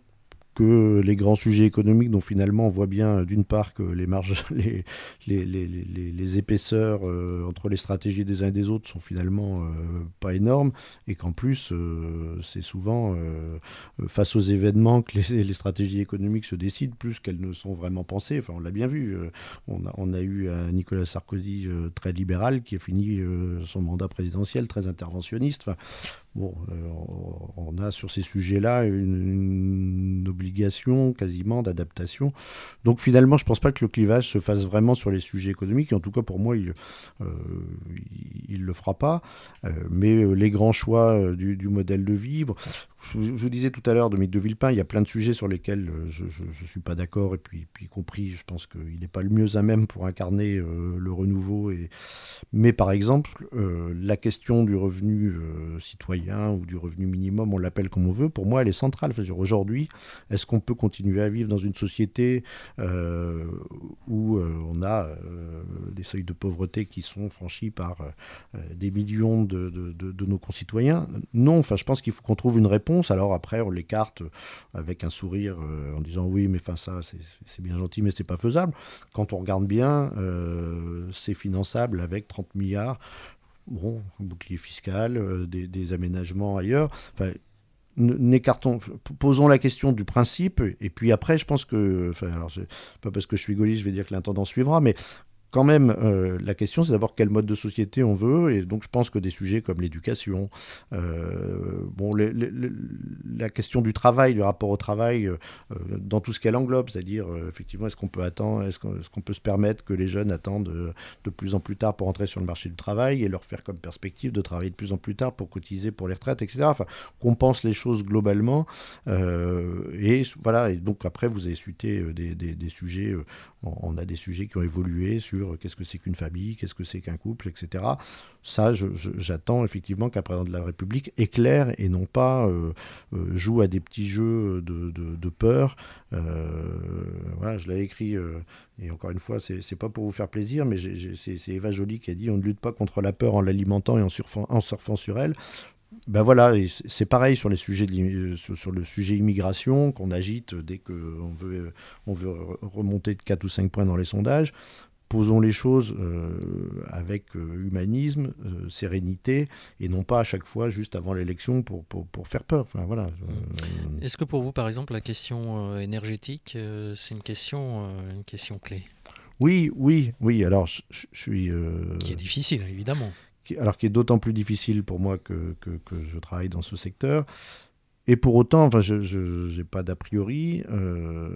que les grands sujets économiques dont finalement on voit bien d'une part que les marges, les, les, les, les, les épaisseurs euh, entre les stratégies des uns et des autres sont finalement euh, pas énormes et qu'en plus euh, c'est souvent euh, face aux événements que les, les stratégies économiques se décident plus qu'elles ne sont vraiment pensées. Enfin, on l'a bien vu. Euh, on, a, on a eu un Nicolas Sarkozy euh, très libéral qui a fini euh, son mandat présidentiel très interventionniste. Enfin, bon, euh, on a sur ces sujets-là une, une obligation quasiment d'adaptation. Donc finalement, je ne pense pas que le clivage se fasse vraiment sur les sujets économiques. Et en tout cas, pour moi, il ne euh, il, il le fera pas. Euh, mais les grands choix du, du modèle de vie... Bon, je, je vous disais tout à l'heure, Dominique de Villepin, il y a plein de sujets sur lesquels je ne suis pas d'accord. Et puis, puis compris, je pense qu'il n'est pas le mieux à même pour incarner euh, le renouveau. Et... Mais par exemple, euh, la question du revenu euh, citoyen ou du revenu minimum, on l'appelle comme on veut, pour moi, elle est centrale. Enfin, aujourd'hui, est-ce qu'on peut continuer à vivre dans une société euh, où euh, on a euh, des seuils de pauvreté qui sont franchis par euh, des millions de, de, de, de nos concitoyens? Non, enfin, je pense qu'il faut qu'on trouve une réponse. Alors après, on l'écarte avec un sourire euh, en disant oui, mais enfin, ça, c'est, c'est bien gentil, mais c'est pas faisable. Quand on regarde bien, euh, c'est finançable avec trente milliards. Bon, bouclier fiscal, euh, des, des aménagements ailleurs. Enfin, n'écartons, posons la question du principe, et puis après, je pense que, enfin, alors, c'est pas parce que je suis gaulliste, je vais dire que l'intendance suivra, mais quand même, euh, la question, c'est d'abord quel mode de société on veut. Et donc, je pense que des sujets comme l'éducation, euh, bon, les, les, la question du travail, du rapport au travail, euh, dans tout ce qu'elle englobe, c'est-à-dire, euh, effectivement, est-ce qu'on peut attendre, est-ce qu'on, est-ce qu'on peut se permettre que les jeunes attendent de, de plus en plus tard pour entrer sur le marché du travail et leur faire comme perspective de travailler de plus en plus tard pour cotiser pour les retraites, et cetera. Enfin, qu'on pense les choses globalement. Euh, et voilà. Et donc, après, vous avez cité des, des, des sujets. Euh, on a des sujets qui ont évolué sur qu'est-ce que c'est qu'une famille, qu'est-ce que c'est qu'un couple, et cetera. Ça, je, je, j'attends effectivement qu'un président de la République éclaire et non pas euh, euh, joue à des petits jeux de, de, de peur. Euh, voilà, je l'ai écrit, euh, et encore une fois, c'est, c'est pas pour vous faire plaisir, mais j'ai, j'ai, c'est, c'est Eva Joly qui a dit « On ne lutte pas contre la peur en l'alimentant et en surfant, en surfant sur elle ». Ben voilà, c'est pareil sur, les sujets de, sur, sur le sujet immigration qu'on agite dès qu'on veut, on veut remonter de quatre ou cinq points dans les sondages. Posons les choses euh, avec euh, humanisme, euh, sérénité, et non pas à chaque fois juste avant l'élection pour, pour, pour faire peur. Enfin, voilà. Euh... Est-ce que pour vous, par exemple, la question euh, énergétique, euh, c'est une question, euh, une question clé? Oui, oui, oui. Alors, je, je suis... Euh... Qui est difficile, évidemment. Qui, alors, qui est d'autant plus difficile pour moi que, que, que je travaille dans ce secteur. Et pour autant, enfin, je n'ai pas d'a priori. Euh,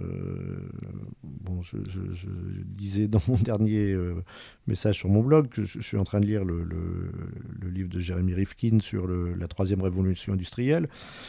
bon, je, je, je disais dans mon dernier euh, message sur mon blog que je, je suis en train de lire le, le, le livre de Jeremy Rifkin sur le, la troisième révolution industrielle.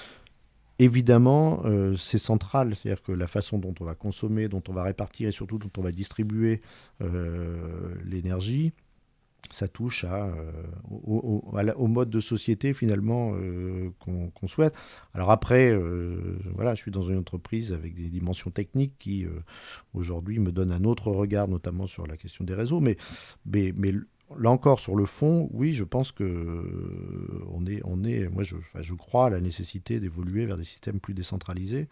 Évidemment, euh, c'est central, c'est-à-dire que la façon dont on va consommer, dont on va répartir et surtout dont on va distribuer euh, l'énergie, ça touche à, euh, au, au, à au mode de société finalement euh, qu'on, qu'on souhaite. Alors après, euh, voilà, je suis dans une entreprise avec des dimensions techniques qui euh, aujourd'hui me donnent un autre regard, notamment sur la question des réseaux. Mais, mais, mais là encore, sur le fond, oui, je pense que euh, on est, on est, moi, je, enfin, je crois à la nécessité d'évoluer vers des systèmes plus décentralisés.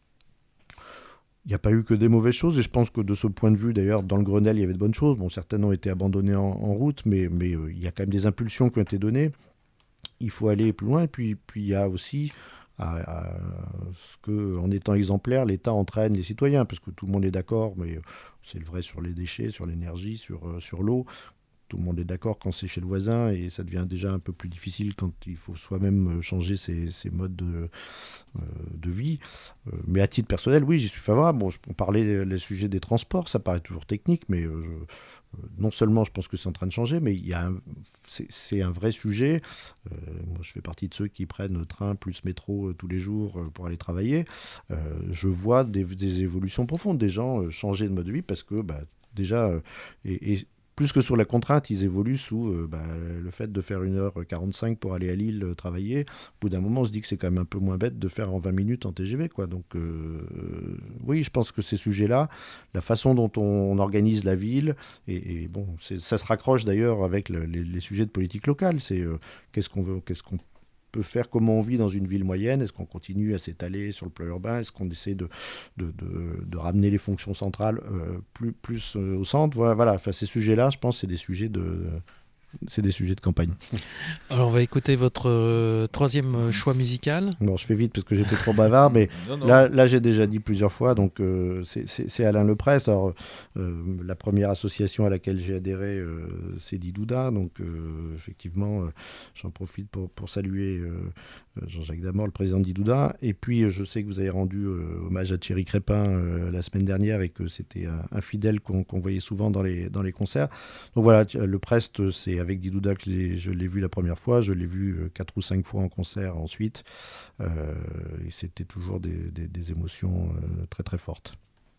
Il n'y a pas eu que des mauvaises choses, et je pense que de ce point de vue, d'ailleurs, dans le Grenelle, il y avait de bonnes choses. Bon, certaines ont été abandonnées en, en route, mais, mais euh, il y a quand même des impulsions qui ont été données. Il faut aller plus loin, et puis, puis il y a aussi à, à ce que, en étant exemplaire, l'État entraîne les citoyens, parce que tout le monde est d'accord, mais c'est le vrai sur les déchets, sur l'énergie, sur, sur l'eau. Tout le monde est d'accord quand c'est chez le voisin, et ça devient déjà un peu plus difficile quand il faut soi-même changer ses, ses modes de, euh, de vie. Euh, mais à titre personnel, oui, j'y suis favorable. Bon, on parlait des sujets des transports, ça paraît toujours technique, mais euh, je, euh, non seulement je pense que c'est en train de changer, mais il y a un, c'est, c'est un vrai sujet. Euh, moi, je fais partie de ceux qui prennent train plus métro euh, tous les jours euh, pour aller travailler. Euh, je vois des, des évolutions profondes, des gens euh, changer de mode de vie parce que bah, déjà... Euh, et, et plus que sur la contrainte, ils évoluent sous euh, bah, le fait de faire une heure quarante-cinq pour aller à Lille euh, travailler. Au bout d'un moment, on se dit que c'est quand même un peu moins bête de faire en vingt minutes en T G V, quoi. Donc, euh, oui, je pense que ces sujets-là, la façon dont on, on organise la ville, et, et bon, c'est, ça se raccroche d'ailleurs avec le, les, les sujets de politique locale. C'est euh, qu'est-ce qu'on veut, qu'est-ce qu'on peut faire, comment on vit dans une ville moyenne, est-ce qu'on continue à s'étaler sur le plan urbain, est-ce qu'on essaie de, de, de, de ramener les fonctions centrales euh, plus, plus euh, au centre, voilà, voilà. Enfin, ces sujets-là, je pense que c'est des sujets de, c'est des sujets de campagne. Alors on va écouter votre euh, troisième choix musical. Bon, je fais vite parce que j'étais trop bavard, mais non, non. Là, là j'ai déjà dit plusieurs fois, donc euh, c'est, c'est, c'est Alain Leprest. Alors, euh, la première association à laquelle j'ai adhéré, euh, c'est Didouda, donc euh, effectivement, euh, j'en profite pour, pour saluer euh, Jean-Jacques Damor, le président de Didouda. Et puis, je sais que vous avez rendu euh, hommage à Thierry Crépin euh, la semaine dernière et que c'était un, un fidèle qu'on, qu'on voyait souvent dans les, dans les concerts. Donc voilà, Leprest, c'est avec Didouda que je l'ai, je l'ai vu la première fois, je l'ai vu euh, quatre ou cinq fois en concert ensuite, euh, et c'était toujours des, des, des émotions euh, très très fortes.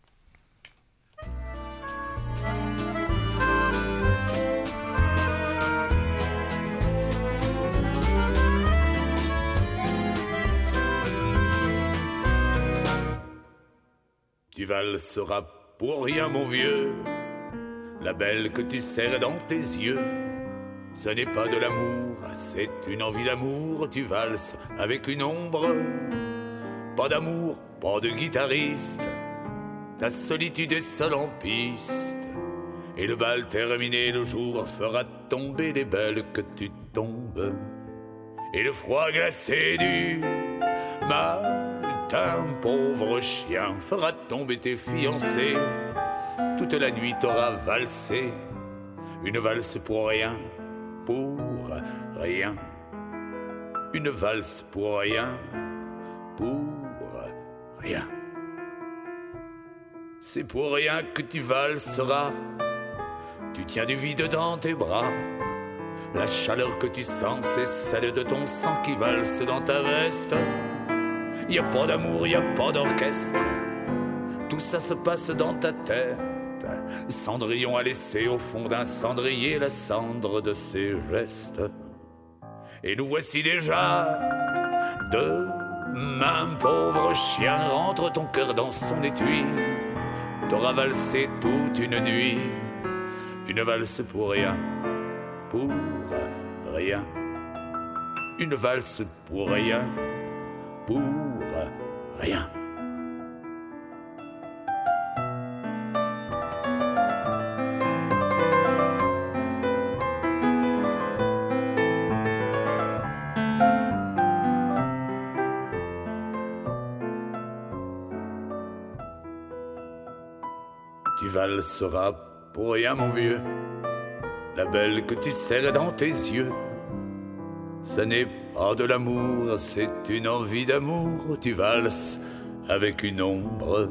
Tu valseras pour rien, mon vieux, la belle que tu serres dans tes yeux. Ce n'est pas de l'amour, c'est une envie d'amour. Tu valses avec une ombre. Pas d'amour, pas de guitariste. Ta solitude est seule en piste. Et le bal terminé, le jour fera tomber les belles que tu tombes. Et le froid glacé du matin, pauvre chien, fera tomber tes fiancés. Toute la nuit t'auras valsé, une valse pour rien, pour rien. Une valse pour rien, pour rien. C'est pour rien que tu valseras. Tu tiens du vide dans tes bras. La chaleur que tu sens, c'est celle de ton sang qui valse dans ta veste. Y a pas d'amour, y a pas d'orchestre. Tout ça se passe dans ta tête. Cendrillon a laissé au fond d'un cendrier la cendre de ses gestes. Et nous voici déjà demain, pauvre chien, rentre ton cœur dans son étui. T'auras valsé toute une nuit, une valse pour rien, pour rien. Une valse pour rien, pour rien. Tu valseras pour rien, mon vieux, la belle que tu serres dans tes yeux. Ce n'est pas de l'amour, c'est une envie d'amour. Tu valses avec une ombre.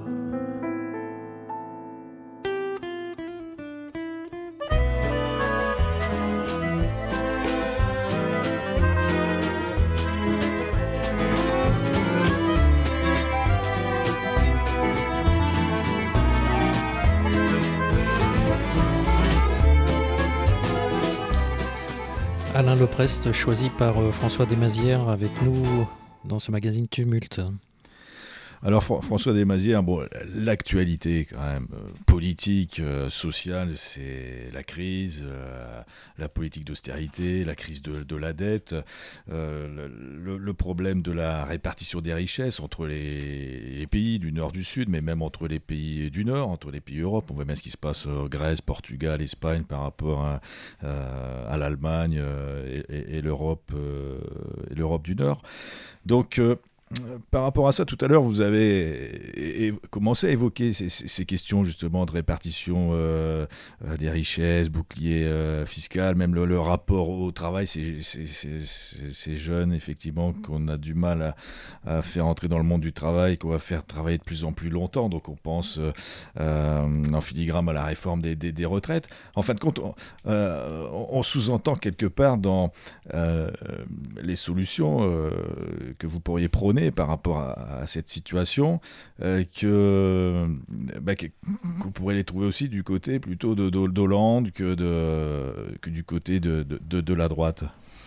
Alain Leprest, choisi par euh, François Desmazières avec nous dans ce magazine Tumulte. Alors Fr- François Desmazières, bon, l'actualité quand même euh, politique, euh, sociale, c'est la crise, euh, la politique d'austérité, la crise de, de la dette, euh, le, le problème de la répartition des richesses entre les, les pays du nord, du sud, mais même entre les pays du nord, entre les pays Europe. On voit bien ce qui se passe en Grèce, Portugal, Espagne par rapport à, euh, à l'Allemagne euh, et, et, et, l'Europe, euh, et l'Europe du Nord. Donc euh, par rapport à ça, tout à l'heure, vous avez é- commencé à évoquer ces, ces- ces questions justement de répartition euh, euh, des richesses, bouclier euh, fiscal, même le, le rapport au travail. Ces, ces- ces- ces- ces jeunes, effectivement, qu'on a du mal à, à faire entrer dans le monde du travail, qu'on va faire travailler de plus en plus longtemps. Donc on pense euh, euh, en filigrane à la réforme des, des- des retraites. En fin de compte, on, euh, on- on sous-entend quelque part dans euh, les solutions euh, que vous pourriez prôner par rapport à, à cette situation, euh, que, bah, que, que vous pourrez les trouver aussi du côté plutôt de, de, d'Hollande que, de, que du côté de, de, de, de la droite,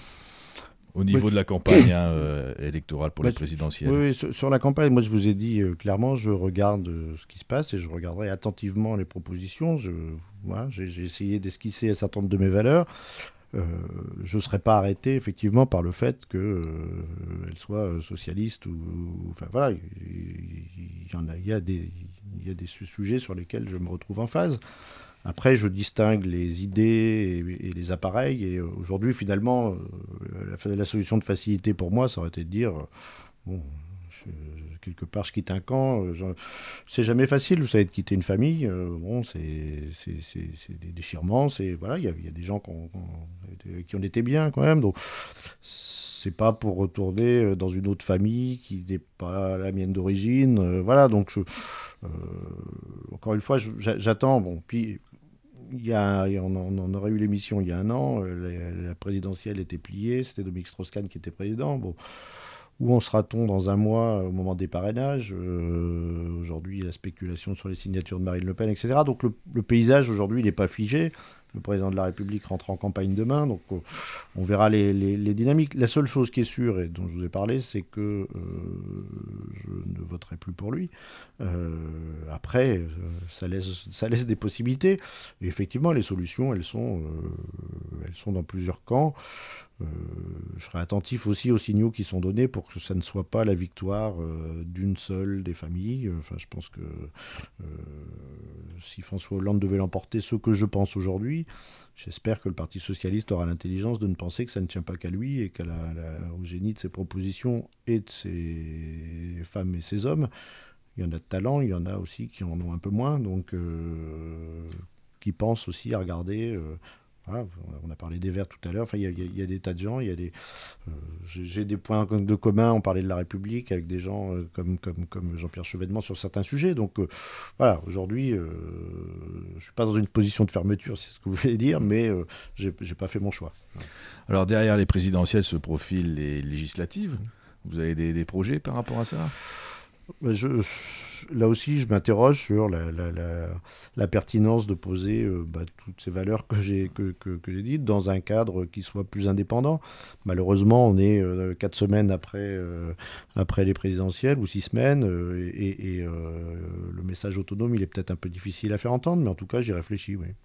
au niveau bah, de la campagne hein, euh, électorale pour bah, les présidentielles. Oui, oui, sur, sur la campagne, moi je vous ai dit euh, clairement, je regarde euh, ce qui se passe et je regarderai attentivement les propositions. Je, voilà, j'ai, j'ai essayé d'esquisser un certain nombre de mes valeurs. Euh, je ne serais pas arrêté effectivement par le fait qu'elle euh, soit euh, socialiste ou, ou enfin voilà, il, il y en a, il y a des, il y a des sujets sur lesquels je me retrouve en phase. Après, je distingue les idées et, et les appareils. Et euh, aujourd'hui, finalement, euh, la, la solution de facilité pour moi, ça aurait été de dire euh, bon. Je, quelque part, je quitte un camp. Euh, je, c'est jamais facile, vous savez, de quitter une famille. Euh, bon, c'est, c'est, c'est, c'est des déchirements. C'est voilà, il y, y a des gens qui ont, qui ont été bien quand même. Donc, c'est pas pour retourner dans une autre famille qui n'est pas la mienne d'origine. Euh, voilà, donc je, euh, encore une fois, je, j'attends. Bon, puis. Il y a, on, on aurait eu l'émission il y a un an. La, la présidentielle était pliée. C'était Dominique Strauss-Kahn qui était président. Bon. Où en sera-t-on dans un mois au moment des parrainages ? euh, Aujourd'hui, la spéculation sur les signatures de Marine Le Pen, et cetera. Donc le, le paysage, aujourd'hui, il n'est pas figé. Le président de la République rentre en campagne demain, donc euh, on verra les, les, les dynamiques. La seule chose qui est sûre, et dont je vous ai parlé, c'est que euh, je ne voterai plus pour lui. Euh, après, euh, ça, laisse, ça laisse des possibilités. Et effectivement, les solutions, elles sont, euh, elles sont dans plusieurs camps. Euh, je serai attentif aussi aux signaux qui sont donnés pour que ça ne soit pas la victoire euh, d'une seule des familles. Enfin, je pense que euh, si François Hollande devait l'emporter, ce que je pense aujourd'hui, j'espère que le Parti socialiste aura l'intelligence de ne penser que ça ne tient pas qu'à lui et qu'à la, la, au génie de ses propositions et de ses femmes et ses hommes. Il y en a de talent, il y en a aussi qui en ont un peu moins, donc euh, qui pensent aussi à regarder... Euh, Voilà, on a parlé des Verts tout à l'heure. Enfin, il y, y, y a des tas de gens. Il y a des, euh, j'ai, j'ai des points de commun. On parlait de la République avec des gens euh, comme, comme, comme Jean-Pierre Chevènement sur certains sujets. Donc euh, voilà, aujourd'hui, euh, je ne suis pas dans une position de fermeture, c'est ce que vous voulez dire, mais euh, je n'ai pas fait mon choix. Alors derrière les présidentielles se profilent les législatives. Vous avez des, des projets par rapport à ça ? Je, je, là aussi, je m'interroge sur la, la, la, la pertinence de poser euh, bah, toutes ces valeurs que j'ai, que, que, que j'ai dites dans un cadre qui soit plus indépendant. Malheureusement, on est euh, quatre semaines après, euh, après les présidentielles, ou six semaines, euh, et, et euh, le message autonome, il est peut-être un peu difficile à faire entendre, mais en tout cas, j'y réfléchis, oui.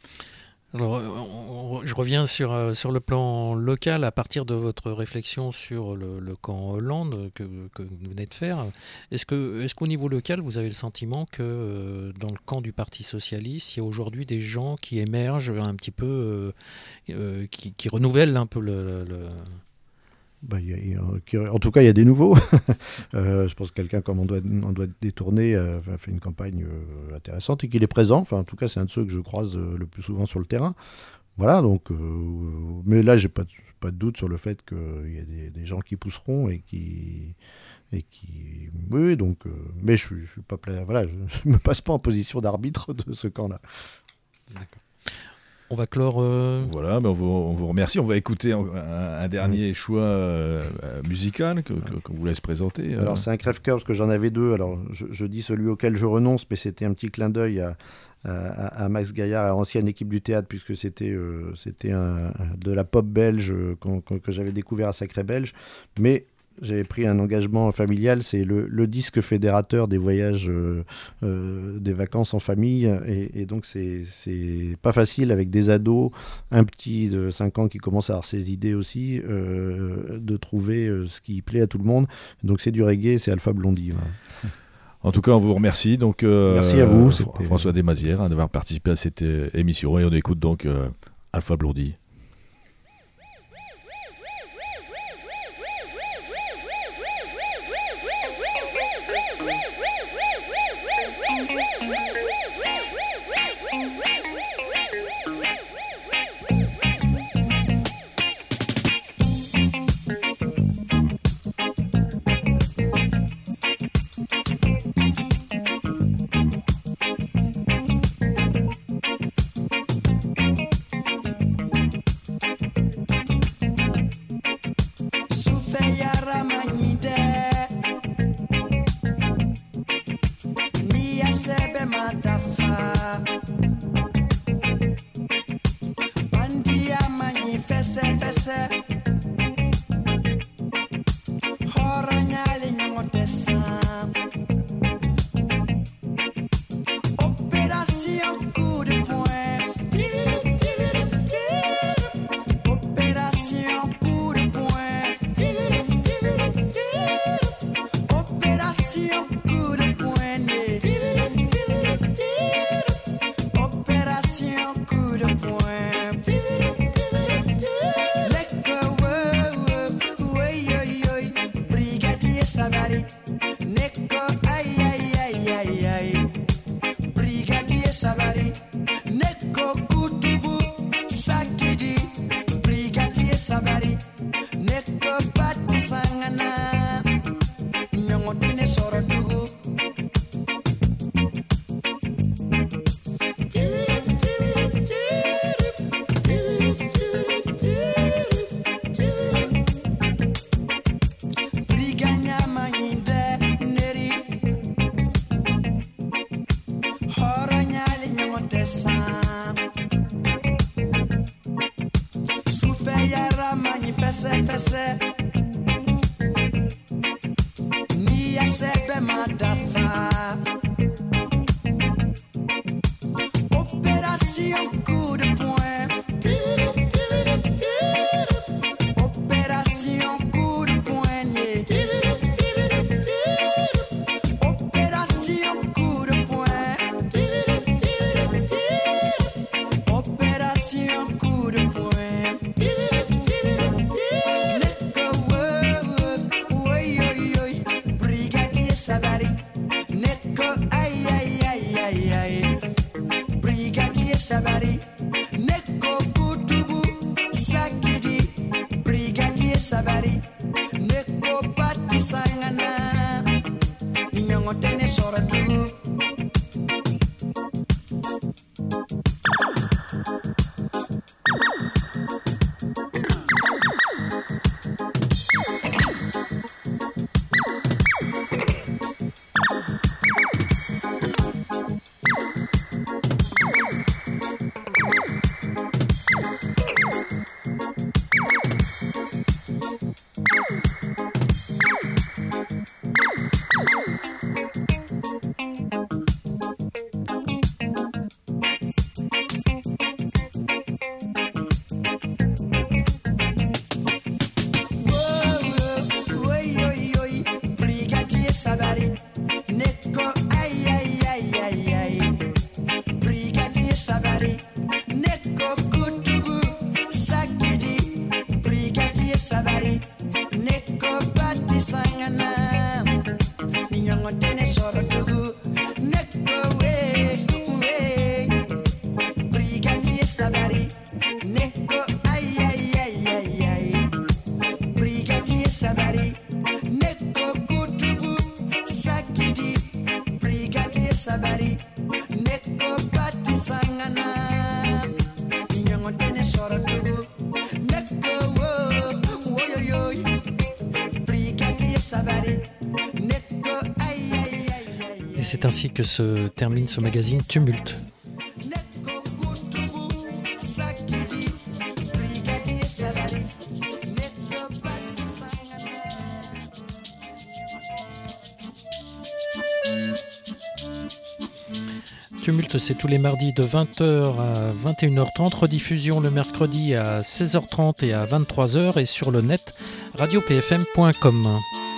Alors, on, on, je reviens sur, euh, sur le plan local, à partir de votre réflexion sur le, le camp Hollande que, que vous venez de faire. Est-ce, que, est-ce qu'au niveau local, vous avez le sentiment que euh, dans le camp du Parti socialiste, il y a aujourd'hui des gens qui émergent un petit peu, euh, euh, qui, qui renouvellent un peu le... le, le... Bah, y a, y a, en tout cas, il y a des nouveaux. euh, je pense que quelqu'un comme on doit, on doit détourner euh, a fait une campagne euh, intéressante et qu'il est présent. Enfin, en tout cas, c'est un de ceux que je croise euh, le plus souvent sur le terrain. Voilà, donc, euh, mais là, j'ai pas, pas de doute sur le fait qu'il y a des, des gens qui pousseront et qui... Et qui... Oui, donc... Euh, mais je ne suis pas... Pla... Voilà, je ne me passe pas en position d'arbitre de ce camp-là. D'accord. On va clore... Euh... Voilà, ben on, vous, on vous remercie. On va écouter un, un dernier mmh. choix euh, musical que, que, qu'on vous laisse présenter. Alors, euh... c'est un crève-cœur parce que j'en avais deux. Alors, je, je dis celui auquel je renonce, mais c'était un petit clin d'œil à, à, à Max Gaillard, à l'ancienne équipe du théâtre, puisque c'était, euh, c'était un, de la pop belge euh, qu'on, qu'on, que j'avais découvert à Sacré Belge. Mais... j'avais pris un engagement familial, c'est le, le disque fédérateur des voyages, euh, euh, des vacances en famille. Et, et donc, c'est, c'est pas facile avec des ados, un petit de cinq ans qui commence à avoir ses idées aussi, euh, de trouver euh, ce qui plaît à tout le monde. Donc, c'est du reggae, c'est Alpha Blondy. Voilà. En tout cas, on vous remercie. Donc, euh, merci à vous. C'était... François Desmazières, hein, d'avoir participé à cette euh, émission. Et on écoute donc euh, Alpha Blondy. sebe matafa Bandi amanyi fese fese Hora nyali nyongotesa Opération coup de poing Opération coup de poing Opération coup de poignet Opération coup de poing Neko wo Wey yo yo Brigadier Savary Neko ay ay ay ay ay Brigadier Savary Neko Kutubu Sakidi Brigadier Savary Neko Pati Sangana Nyongotine Soro Tugu Briganya Manyinde Neri Hora Nyali Nyongotesa Soufe Yara Manyi Fese Fese Ni Sebe Madafa Opération coup de poing Opération coup de poignet Opération coup de poing Opération coup de poing Neko wo Wey yo yo Brigadier Savary Neko ay ay ay ay ay Brigadier Savary Neko Kutubu Sakidi Brigadier Savary Neko Pati Sangana Ninyongotene Soro Tugu Wey yo yo Brigadier Savary Neko ay ay ay ay ay Brigadier Savary Neko Kutubu Sakidi Brigadier Savary Neko Pati Sangana Ninyongotene Soro Tugu Neko we we Brigadier Savary Neko ay ay ay ay ay Brigadier Savary Neko Kutubu Sakidi Brigadier Savary Neko Pati Sangana Ninyongotene Soro Tugu Neko wo Wo yo yo Brigadier Savary Neko ay ay ay ay Et c'est ainsi que se termine ce magazine Tumulte. Neko Kutubu Sakidi Brigadier Savary Neko Pati Sangana Tumulte, c'est tous les mardis de vingt heures à vingt et une heures trente, rediffusion le mercredi à seize heures trente et à vingt-trois heures et sur le net radio p f m point com.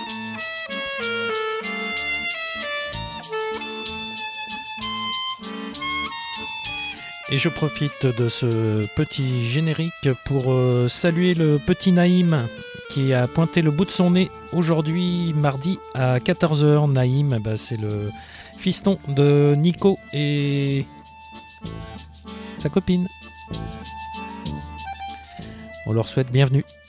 Et je profite de ce petit générique pour euh, saluer le petit Naïm qui a pointé le bout de son nez aujourd'hui, mardi à quatorze heures. Naïm, bah, c'est le fiston de Nico et sa copine. On leur souhaite bienvenue.